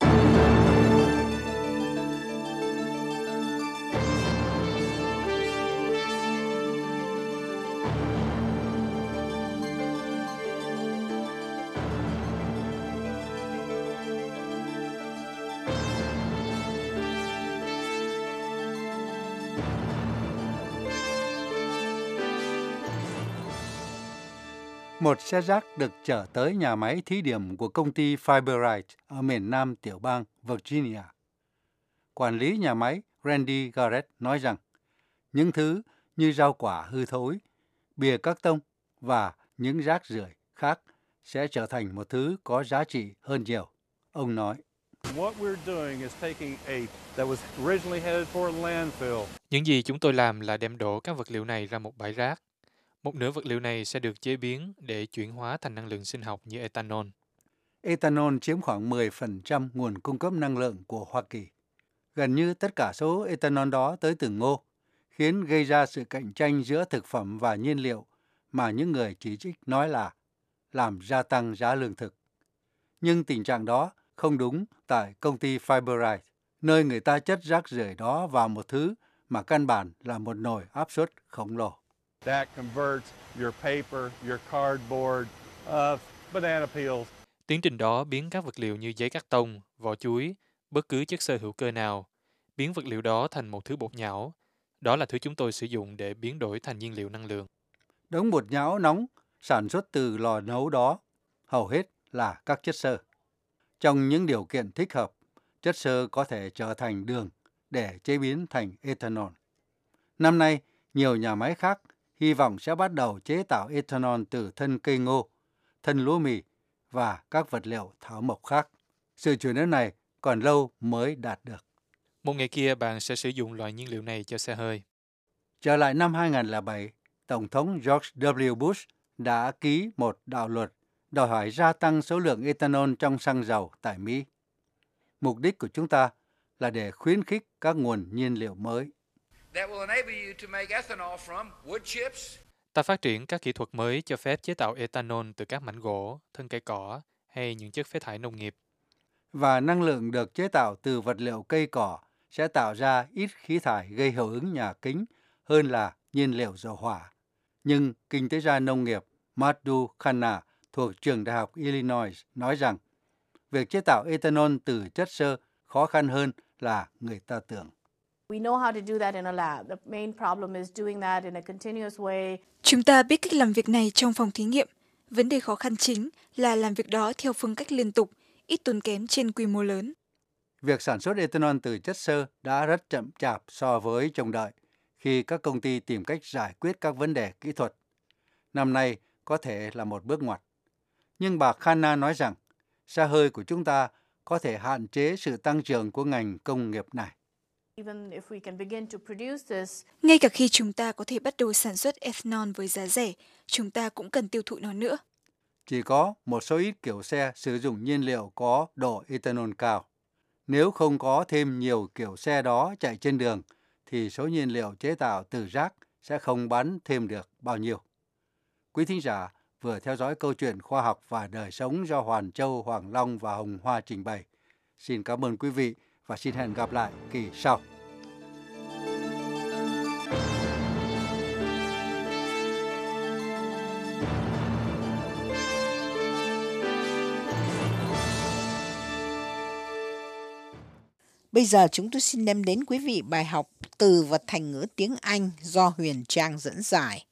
Speaker 13: Một xe rác được chở tới nhà máy thí điểm của công ty Fiberite ở miền nam tiểu bang Virginia. Quản lý nhà máy Randy Garrett nói rằng những thứ như rau quả hư thối, bìa các tông và những rác rưởi khác sẽ trở thành một thứ có giá trị hơn nhiều. Ông nói,
Speaker 6: những gì chúng tôi làm là đem đổ các vật liệu này ra một bãi rác. Một nửa vật liệu này sẽ được chế biến để chuyển hóa thành năng lượng sinh học như ethanol.
Speaker 13: Ethanol chiếm khoảng mười phần trăm nguồn cung cấp năng lượng của Hoa Kỳ. Gần như tất cả số ethanol đó tới từ ngô, khiến gây ra sự cạnh tranh giữa thực phẩm và nhiên liệu mà những người chỉ trích nói là làm gia tăng giá lương thực. Nhưng tình trạng đó không đúng tại công ty Fiberite, nơi người ta chất rác rưởi đó vào một thứ mà căn bản là một nồi áp suất khổng lồ.
Speaker 14: That converts your paper, your cardboard, uh, banana peels.
Speaker 6: Tiến trình đó biến các vật liệu như giấy cắt tông, vỏ chuối, bất cứ chất xơ hữu cơ nào, biến vật liệu đó thành một thứ bột nhão. Đó là thứ chúng tôi sử dụng để biến đổi thành nhiên liệu năng lượng.
Speaker 13: Đống bột nhão nóng sản xuất từ lò nấu đó hầu hết là các chất xơ. Trong những điều kiện thích hợp, chất xơ có thể trở thành đường để chế biến thành ethanol. Năm nay, nhiều nhà máy khác hy vọng sẽ bắt đầu chế tạo ethanol từ thân cây ngô, thân lúa mì và các vật liệu thảo mộc khác. Sự chuyển biến này còn lâu mới đạt được.
Speaker 6: Một ngày kia bạn sẽ sử dụng loại nhiên liệu này cho xe hơi.
Speaker 13: Trở lại năm hai không không bảy, Tổng thống George W. Bush đã ký một đạo luật đòi hỏi gia tăng số lượng ethanol trong xăng dầu tại Mỹ. Mục đích của chúng ta là để khuyến khích các nguồn nhiên liệu mới.
Speaker 6: Ta phát triển các kỹ thuật mới cho phép chế tạo ethanol từ các mảnh gỗ, thân cây cỏ hay những chất phế thải nông nghiệp.
Speaker 13: Và năng lượng được chế tạo từ vật liệu cây cỏ sẽ tạo ra ít khí thải gây hiệu ứng nhà kính hơn là nhiên liệu dầu hỏa. Nhưng kinh tế gia nông nghiệp Madhu Khanna thuộc trường đại học Illinois nói rằng việc chế tạo ethanol từ chất xơ khó khăn hơn là người ta tưởng.
Speaker 11: Chúng ta biết cách làm việc này trong phòng thí nghiệm. Vấn đề khó khăn chính là làm việc đó theo phương cách liên tục, ít tốn kém trên quy mô lớn.
Speaker 13: Việc sản xuất ethanol từ chất xơ đã rất chậm chạp so với trông đợi khi các công ty tìm cách giải quyết các vấn đề kỹ thuật. Năm nay có thể là một bước ngoặt. Nhưng bà Khanna nói rằng xe hơi của chúng ta có thể hạn chế sự tăng trưởng của ngành công nghiệp này.
Speaker 11: Ngay cả khi chúng ta có thể bắt đầu sản xuất ethanol với giá rẻ, chúng ta cũng cần tiêu thụ nó nữa.
Speaker 13: Chỉ có một số ít kiểu xe sử dụng nhiên liệu có độ ethanol cao. Nếu không có thêm nhiều kiểu xe đó chạy trên đường, thì số nhiên liệu chế tạo từ rác sẽ không bán thêm được bao nhiêu. Quý thính giả vừa theo dõi câu chuyện khoa học và đời sống do Hoàn Châu, Hoàng Long và Hồng Hoa trình bày. Xin cảm ơn quý vị và xin hẹn gặp lại kỳ sau.
Speaker 1: Bây giờ chúng tôi xin đem đến quý vị bài học từ và thành ngữ tiếng Anh do Huyền Trang dẫn giải.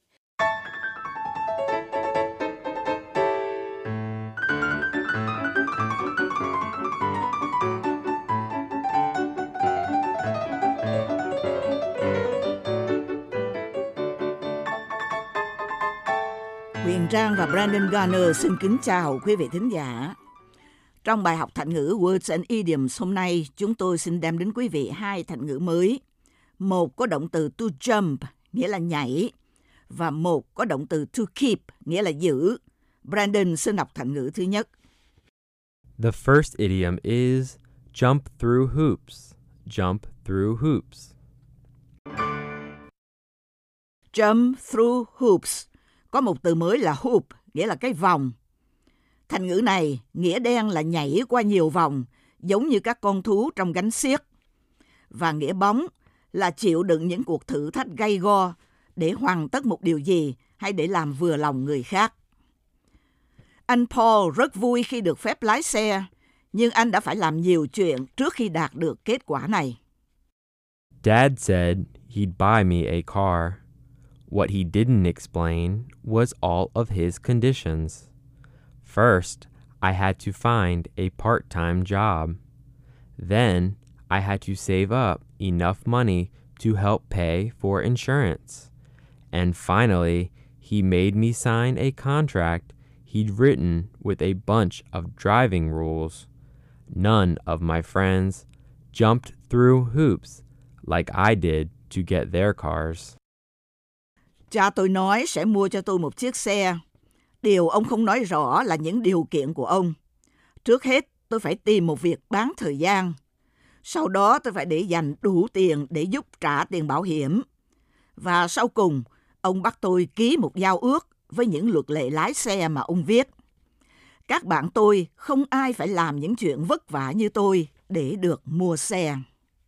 Speaker 15: Huyền Trang và Brandon Garner xin kính chào quý vị thính giả. Trong bài học thành ngữ Words and Idioms hôm nay, chúng tôi xin đem đến quý vị hai thành ngữ mới. Một có động từ to jump, nghĩa là nhảy, và một có động từ to keep, nghĩa là giữ. Brandon xin đọc thành ngữ thứ nhất.
Speaker 16: The first idiom is jump through hoops. Jump through hoops.
Speaker 15: Jump through hoops. Có một từ mới là hoop, nghĩa là cái vòng. Thành ngữ này nghĩa đen là nhảy qua nhiều vòng, giống như các con thú trong gánh xiếc. Và nghĩa bóng là chịu đựng những cuộc thử thách gay go để hoàn tất một điều gì hay để làm vừa lòng người khác. Anh Paul rất vui khi được phép lái xe, nhưng anh đã phải làm nhiều chuyện trước khi đạt được kết quả này.
Speaker 16: Dad said he'd buy me a car. What he didn't explain was all of his conditions. First, I had to find a part-time job. Then, I had to save up enough money to help pay for insurance. And finally, he made me sign a contract he'd written with a bunch of driving rules. None of my friends jumped through hoops like I did to get their cars.
Speaker 15: Cha tôi nói sẽ mua cho tôi một chiếc xe. Điều ông không nói rõ là những điều kiện của ông. Trước hết, tôi phải tìm một việc bán thời gian. Sau đó tôi phải để dành đủ tiền để giúp trả tiền bảo hiểm. Và sau cùng, ông bắt tôi ký một giao ước với những luật lệ lái xe mà ông viết. Các bạn tôi không ai phải làm những chuyện vất vả như tôi để được mua xe.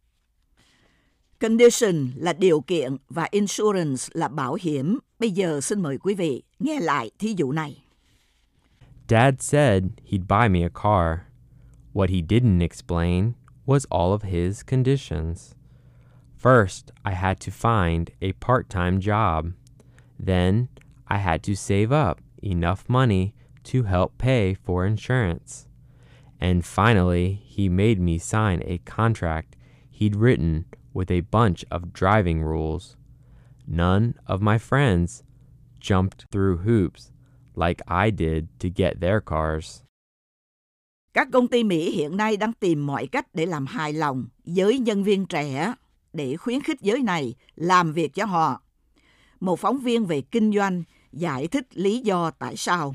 Speaker 15: Condition là điều kiện và insurance là bảo hiểm. Bây giờ xin mời quý vị nghe lại thí dụ này.
Speaker 16: Dad said he'd buy me a car. What he didn't explain was all of his conditions. First, I had to find a part-time job. Then, I had to save up enough money to help pay for insurance. And finally, he made me sign a contract he'd written with a bunch of driving rules. None of my friends jumped through hoops like I did to get their cars.
Speaker 15: Các công ty Mỹ hiện nay đang tìm mọi cách để làm hài lòng giới nhân viên trẻ, để khuyến khích giới này làm việc cho họ. Một phóng viên về kinh doanh giải thích lý do tại sao.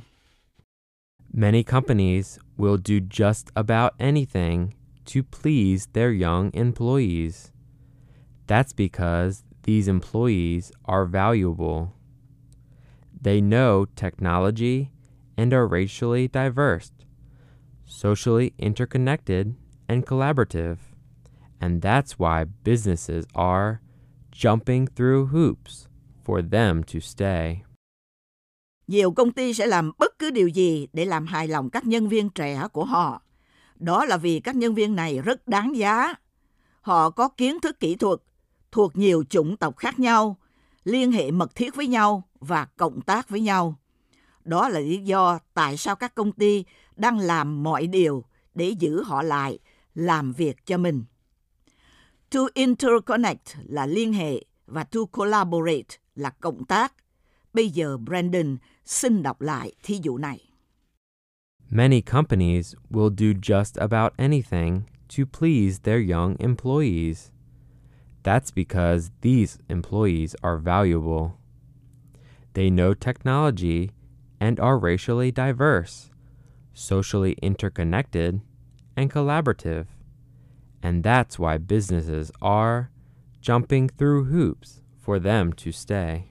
Speaker 16: Many companies will do just about anything to please their young employees. That's because these employees are valuable. They know technology and are racially diverse, socially interconnected, and collaborative. And that's why businesses are jumping through hoops for them to stay.
Speaker 15: Nhiều công ty sẽ làm bất cứ điều gì để làm hài lòng các nhân viên trẻ của họ. Đó là vì các nhân viên này rất đáng giá. Họ có kiến thức kỹ thuật, thuộc nhiều chủng tộc khác nhau, liên hệ mật thiết với nhau và cộng tác với nhau. Đó là lý do tại sao các công ty đang làm mọi điều để giữ họ lại, làm việc cho mình. To interconnect là liên hệ và to collaborate là cộng tác. Bây giờ Brandon xin đọc lại thí dụ này.
Speaker 16: Many companies will do just about anything to please their young employees. That's because these employees are valuable. They know technology and are racially diverse, socially interconnected, and collaborative. And that's why businesses are jumping through hoops for them to stay.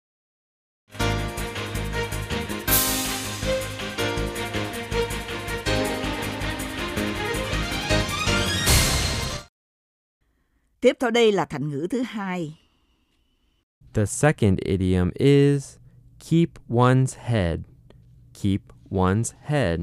Speaker 15: Tiếp theo đây là thành ngữ thứ hai.
Speaker 16: The second idiom is keep one's head. Keep one's head.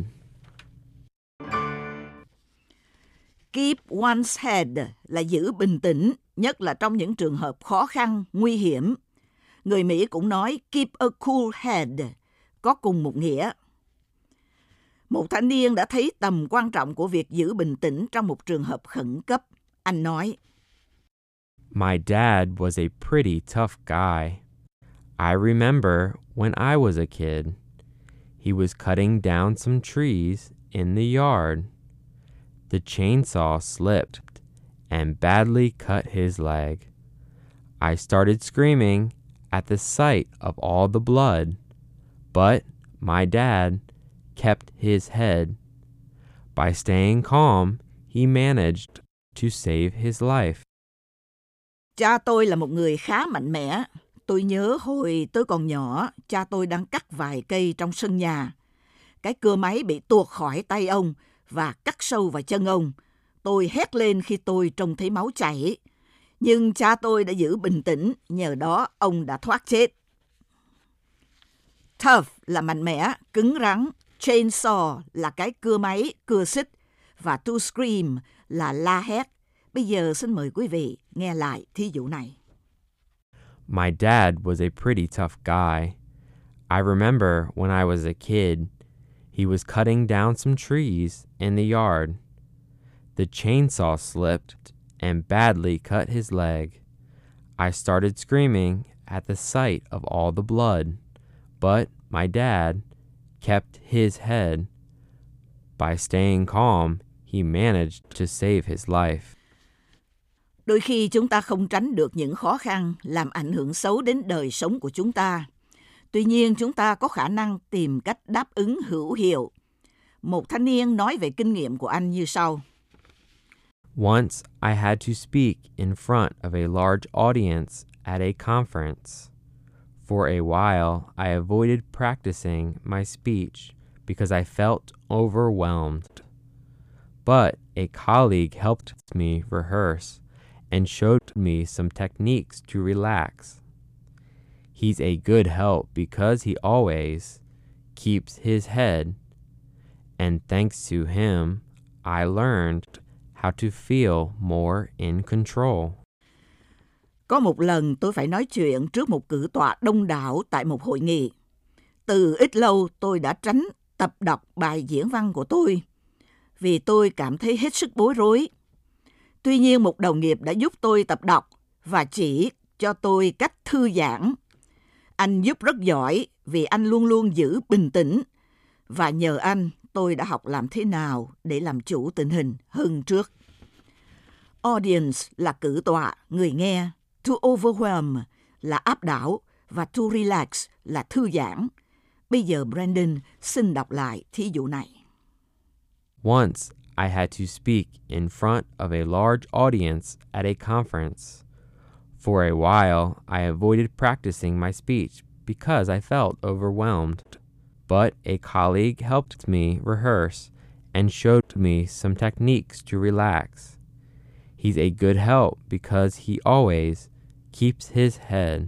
Speaker 15: Keep one's head là giữ bình tĩnh, nhất là trong những trường hợp khó khăn, nguy hiểm. Người Mỹ cũng nói keep a cool head, có cùng một nghĩa. Một thanh niên đã thấy tầm quan trọng của việc giữ bình tĩnh trong một trường hợp khẩn cấp. Anh nói,
Speaker 16: My dad was a pretty tough guy. I remember when I was a kid. He was cutting down some trees in the yard. The chainsaw slipped and badly cut his leg. I started screaming at the sight of all the blood, but my dad kept his head. By staying calm, he managed to save his life.
Speaker 15: Cha tôi là một người khá mạnh mẽ. Tôi nhớ hồi tôi còn nhỏ, cha tôi đang cắt vài cây trong sân nhà. Cái cưa máy bị tuột khỏi tay ông và cắt sâu vào chân ông. Tôi hét lên khi tôi trông thấy máu chảy. Nhưng cha tôi đã giữ bình tĩnh, nhờ đó ông đã thoát chết. Tough là mạnh mẽ, cứng rắn. Chainsaw là cái cưa máy, cưa xích. Và to scream là la hét. Bây giờ xin mời quý vị nghe lại thí dụ này.
Speaker 16: My dad was a pretty tough guy. I remember when I was a kid. He was cutting down some trees in the yard. The chainsaw slipped and badly cut his leg. I started screaming at the sight of all the blood, but my dad kept his head. By staying calm, he managed to save his life.
Speaker 15: Đôi khi chúng ta không tránh được những khó khăn làm ảnh hưởng xấu đến đời sống của chúng ta. Tuy nhiên, chúng ta có khả năng tìm cách đáp ứng hữu hiệu. Một thanh niên nói về kinh nghiệm của anh như sau.
Speaker 16: Once I had to speak in front of a large audience at a conference. For a while, I avoided practicing my speech because I felt overwhelmed. But a colleague helped me rehearse and showed me some techniques to relax. He's a good help because he always keeps his head, and thanks to him, I learned how to feel more in control.
Speaker 15: Có một lần tôi phải nói chuyện trước một cử tọa đông đảo tại một hội nghị. Từ ít lâu tôi đã tránh tập đọc bài diễn văn của tôi vì tôi cảm thấy hết sức bối rối. Tuy nhiên một đồng nghiệp đã giúp tôi tập đọc và chỉ cho tôi cách thư giãn. Anh giúp rất giỏi vì anh luôn luôn giữ bình tĩnh và nhờ anh tôi đã học làm thế nào để làm chủ tình hình hơn trước. Audience là cử tọa, người nghe. To overwhelm là áp đảo và to relax là thư giãn. Bây giờ Brandon xin đọc lại thí dụ này.
Speaker 16: Once I had to speak in front of a large audience at a conference. For a while, I avoided practicing my speech because I felt overwhelmed. But a colleague helped me rehearse and showed me some techniques to relax. He's a good help because he always keeps his head.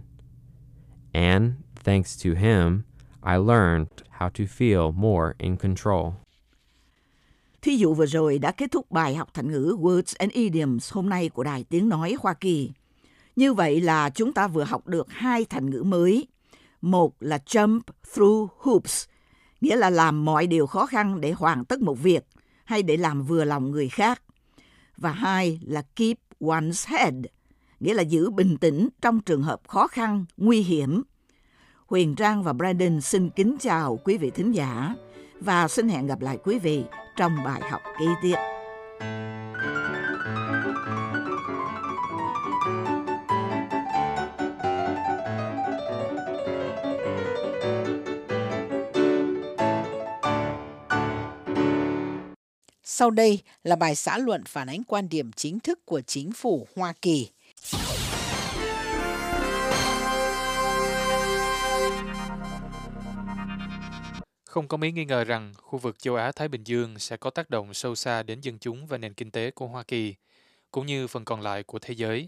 Speaker 16: And thanks to him, I learned how to feel more in control.
Speaker 15: Thí dụ vừa rồi đã kết thúc bài học thành ngữ Words and Idioms hôm nay của Đài Tiếng Nói Hoa Kỳ. Như vậy là chúng ta vừa học được hai thành ngữ mới. Một là jump through hoops, nghĩa là làm mọi điều khó khăn để hoàn tất một việc hay để làm vừa lòng người khác. Và hai là keep one's head, nghĩa là giữ bình tĩnh trong trường hợp khó khăn, nguy hiểm. Huyền Trang và Brandon xin kính chào quý vị thính giả và xin hẹn gặp lại quý vị trong bài học kế tiếp.
Speaker 1: Sau đây là bài xã luận phản ánh quan điểm chính thức của chính phủ Hoa Kỳ.
Speaker 6: Không có mấy nghi ngờ rằng khu vực châu Á-Thái Bình Dương sẽ có tác động sâu xa đến dân chúng và nền kinh tế của Hoa Kỳ, cũng như phần còn lại của thế giới.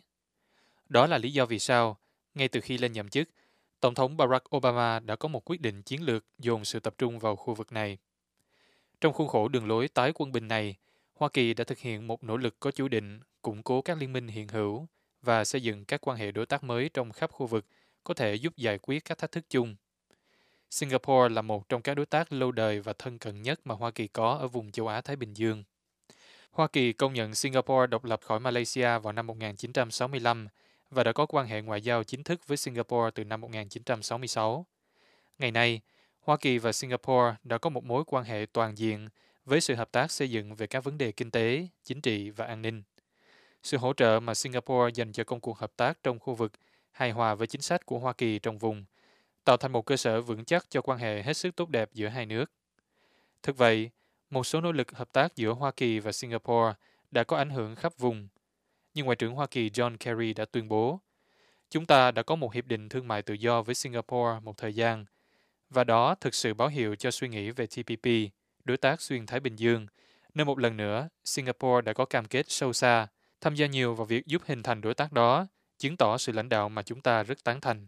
Speaker 6: Đó là lý do vì sao, ngay từ khi lên nhậm chức, Tổng thống Barack Obama đã có một quyết định chiến lược dồn sự tập trung vào khu vực này. Trong khuôn khổ đường lối tái quân bình này, Hoa Kỳ đã thực hiện một nỗ lực có chủ định củng cố các liên minh hiện hữu và xây dựng các quan hệ đối tác mới trong khắp khu vực có thể giúp giải quyết các thách thức chung. Singapore là một trong các đối tác lâu đời và thân cận nhất mà Hoa Kỳ có ở vùng châu Á-Thái Bình Dương. Hoa Kỳ công nhận Singapore độc lập khỏi Malaysia vào năm một nghìn chín trăm sáu mươi lăm và đã có quan hệ ngoại giao chính thức với Singapore từ năm một nghìn chín trăm sáu mươi sáu. Ngày nay, Hoa Kỳ và Singapore đã có một mối quan hệ toàn diện với sự hợp tác xây dựng về các vấn đề kinh tế, chính trị và an ninh. Sự hỗ trợ mà Singapore dành cho công cuộc hợp tác trong khu vực hài hòa với chính sách của Hoa Kỳ trong vùng, tạo thành một cơ sở vững chắc cho quan hệ hết sức tốt đẹp giữa hai nước. Thực vậy, một số nỗ lực hợp tác giữa Hoa Kỳ và Singapore đã có ảnh hưởng khắp vùng. Nhưng Ngoại trưởng Hoa Kỳ John Kerry đã tuyên bố, chúng ta đã có một hiệp định thương mại tự do với Singapore một thời gian, và đó thực sự báo hiệu cho suy nghĩ về T P P, đối tác xuyên Thái Bình Dương, nơi một lần nữa Singapore đã có cam kết sâu xa, tham gia nhiều vào việc giúp hình thành đối tác đó, chứng tỏ sự lãnh đạo mà chúng ta rất tán thành.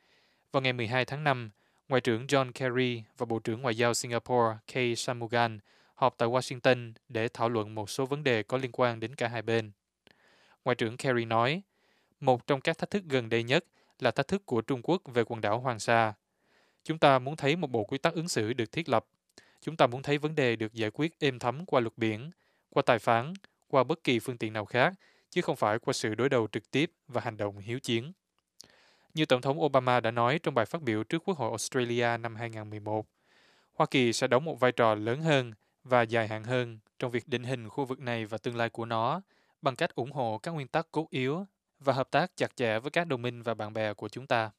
Speaker 6: Vào ngày mười hai tháng năm, Ngoại trưởng John Kerry và Bộ trưởng Ngoại giao Singapore K. Shanmugam họp tại Washington để thảo luận một số vấn đề có liên quan đến cả hai bên. Ngoại trưởng Kerry nói, một trong các thách thức gần đây nhất là thách thức của Trung Quốc về quần đảo Hoàng Sa. Chúng ta muốn thấy một bộ quy tắc ứng xử được thiết lập. Chúng ta muốn thấy vấn đề được giải quyết êm thấm qua luật biển, qua tài phán, qua bất kỳ phương tiện nào khác, chứ không phải qua sự đối đầu trực tiếp và hành động hiếu chiến. Như Tổng thống Obama đã nói trong bài phát biểu trước Quốc hội Australia năm hai nghìn không trăm mười một, Hoa Kỳ sẽ đóng một vai trò lớn hơn và dài hạn hơn trong việc định hình khu vực này và tương lai của nó bằng cách ủng hộ các nguyên tắc cốt yếu và hợp tác chặt chẽ với các đồng minh và bạn bè của chúng ta.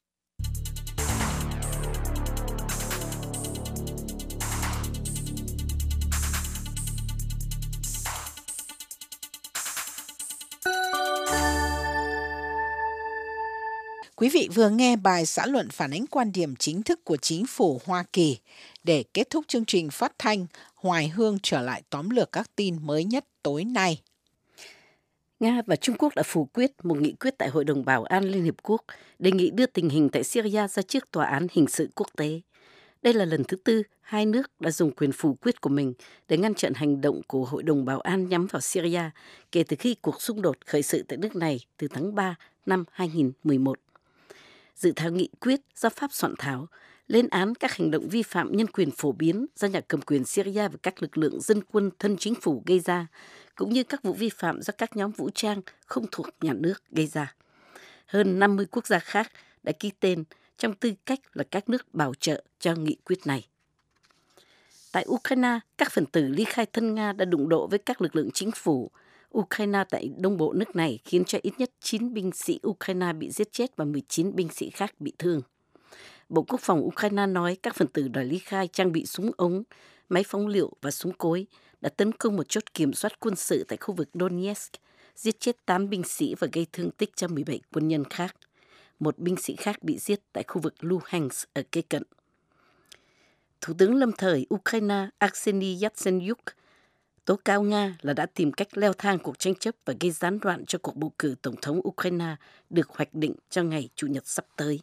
Speaker 1: Quý vị vừa nghe bài xã luận phản ánh quan điểm chính thức của chính phủ Hoa Kỳ. Để kết thúc chương trình phát thanh, Hoài Hương trở lại tóm lược các tin mới nhất tối nay.
Speaker 3: Nga và Trung Quốc đã phủ quyết một nghị quyết tại Hội đồng Bảo an Liên Hiệp Quốc đề nghị đưa tình hình tại Syria ra trước Tòa án Hình sự Quốc tế. Đây là lần thứ tư hai nước đã dùng quyền phủ quyết của mình để ngăn chặn hành động của Hội đồng Bảo an nhắm vào Syria kể từ khi cuộc xung đột khởi sự tại nước này từ tháng ba năm hai nghìn mười một. Dự thảo nghị quyết do Pháp soạn thảo lên án các hành động vi phạm nhân quyền phổ biến do nhà cầm quyền Syria và các lực lượng dân quân thân chính phủ gây ra, cũng như các vụ vi phạm do các nhóm vũ trang không thuộc nhà nước gây ra. Hơn năm mươi quốc gia khác đã ký tên trong tư cách là các nước bảo trợ cho nghị quyết này. Tại Ukraine, các phần tử ly khai thân Nga đã đụng độ với các lực lượng chính phủ Ukraine tại đông bộ nước này, khiến cho ít nhất chín binh sĩ Ukraine bị giết chết và mười chín binh sĩ khác bị thương. Bộ Quốc phòng Ukraine nói các phần tử đòi ly khai trang bị súng ống, máy phóng lựu và súng cối đã tấn công một chốt kiểm soát quân sự tại khu vực Donetsk, giết chết tám binh sĩ và gây thương tích cho mười bảy quân nhân khác. Một binh sĩ khác bị giết tại khu vực Luhansk ở kế cận. Thủ tướng lâm thời Ukraine Arseniy Yatsenyuk tố cáo Nga là đã tìm cách leo thang cuộc tranh chấp và gây gián đoạn cho cuộc bầu cử tổng thống Ukraine được hoạch định cho ngày Chủ nhật sắp tới.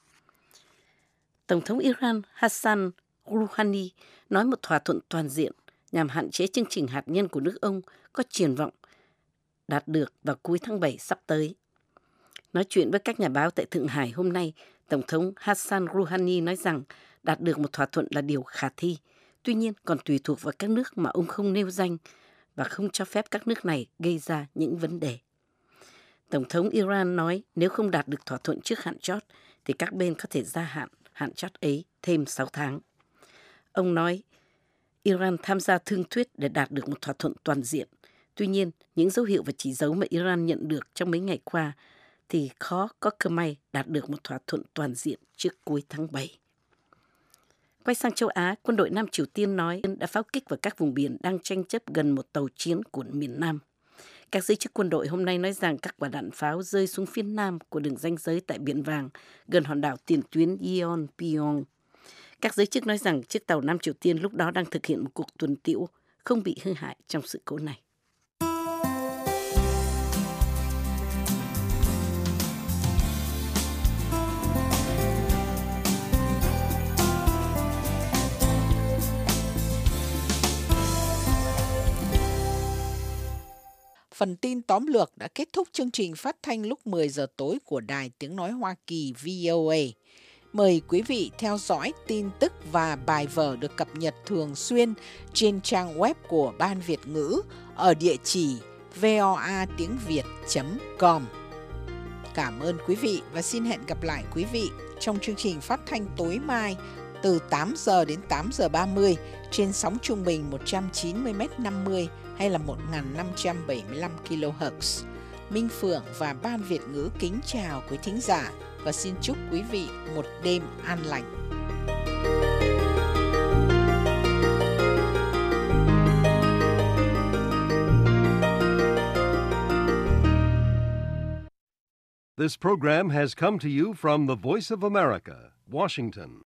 Speaker 3: Tổng thống Iran Hassan Rouhani nói một thỏa thuận toàn diện nhằm hạn chế chương trình hạt nhân của nước ông có triển vọng đạt được vào cuối tháng bảy sắp tới. Nói chuyện với các nhà báo tại Thượng Hải hôm nay, Tổng thống Hassan Rouhani nói rằng đạt được một thỏa thuận là điều khả thi, tuy nhiên còn tùy thuộc vào các nước mà ông không nêu danh và không cho phép các nước này gây ra những vấn đề. Tổng thống Iran nói nếu không đạt được thỏa thuận trước hạn chót thì các bên có thể gia hạn hạn chót ấy thêm sáu tháng. Ông nói Iran tham gia thương thuyết để đạt được một thỏa thuận toàn diện. Tuy nhiên, những dấu hiệu và chỉ dấu mà Iran nhận được trong mấy ngày qua thì khó có cơ may đạt được một thỏa thuận toàn diện trước cuối tháng bảy. Quay sang châu Á, quân đội Nam Triều Tiên nói đã pháo kích vào các vùng biển đang tranh chấp gần một tàu chiến của miền Nam. Các giới chức quân đội hôm nay nói rằng các quả đạn pháo rơi xuống phía nam của đường ranh giới tại Biển Vàng, gần hòn đảo tiền tuyến Yeonpyeong. Các giới chức nói rằng chiếc tàu Nam Triều Tiên lúc đó đang thực hiện một cuộc tuần tiễu, không bị hư hại trong sự cố này.
Speaker 1: Phần tin tóm lược đã kết thúc chương trình phát thanh lúc mười giờ tối của Đài Tiếng Nói Hoa Kỳ vê o a. Mời quý vị theo dõi tin tức và bài vở được cập nhật thường xuyên trên trang web của Ban Việt ngữ ở địa chỉ voa tiếng việt chấm com. Cảm ơn quý vị và xin hẹn gặp lại quý vị trong chương trình phát thanh tối mai từ tám giờ đến tám giờ ba mươi trên sóng trung bình một trăm chín mươi mét năm mươi hay là một nghìn năm trăm bảy mươi lăm ki lô héc. Minh Phượng và Ban Việt ngữ kính chào quý thính giả và xin chúc quý vị một đêm an lành.
Speaker 17: This program has come to you from the Voice of America, Washington.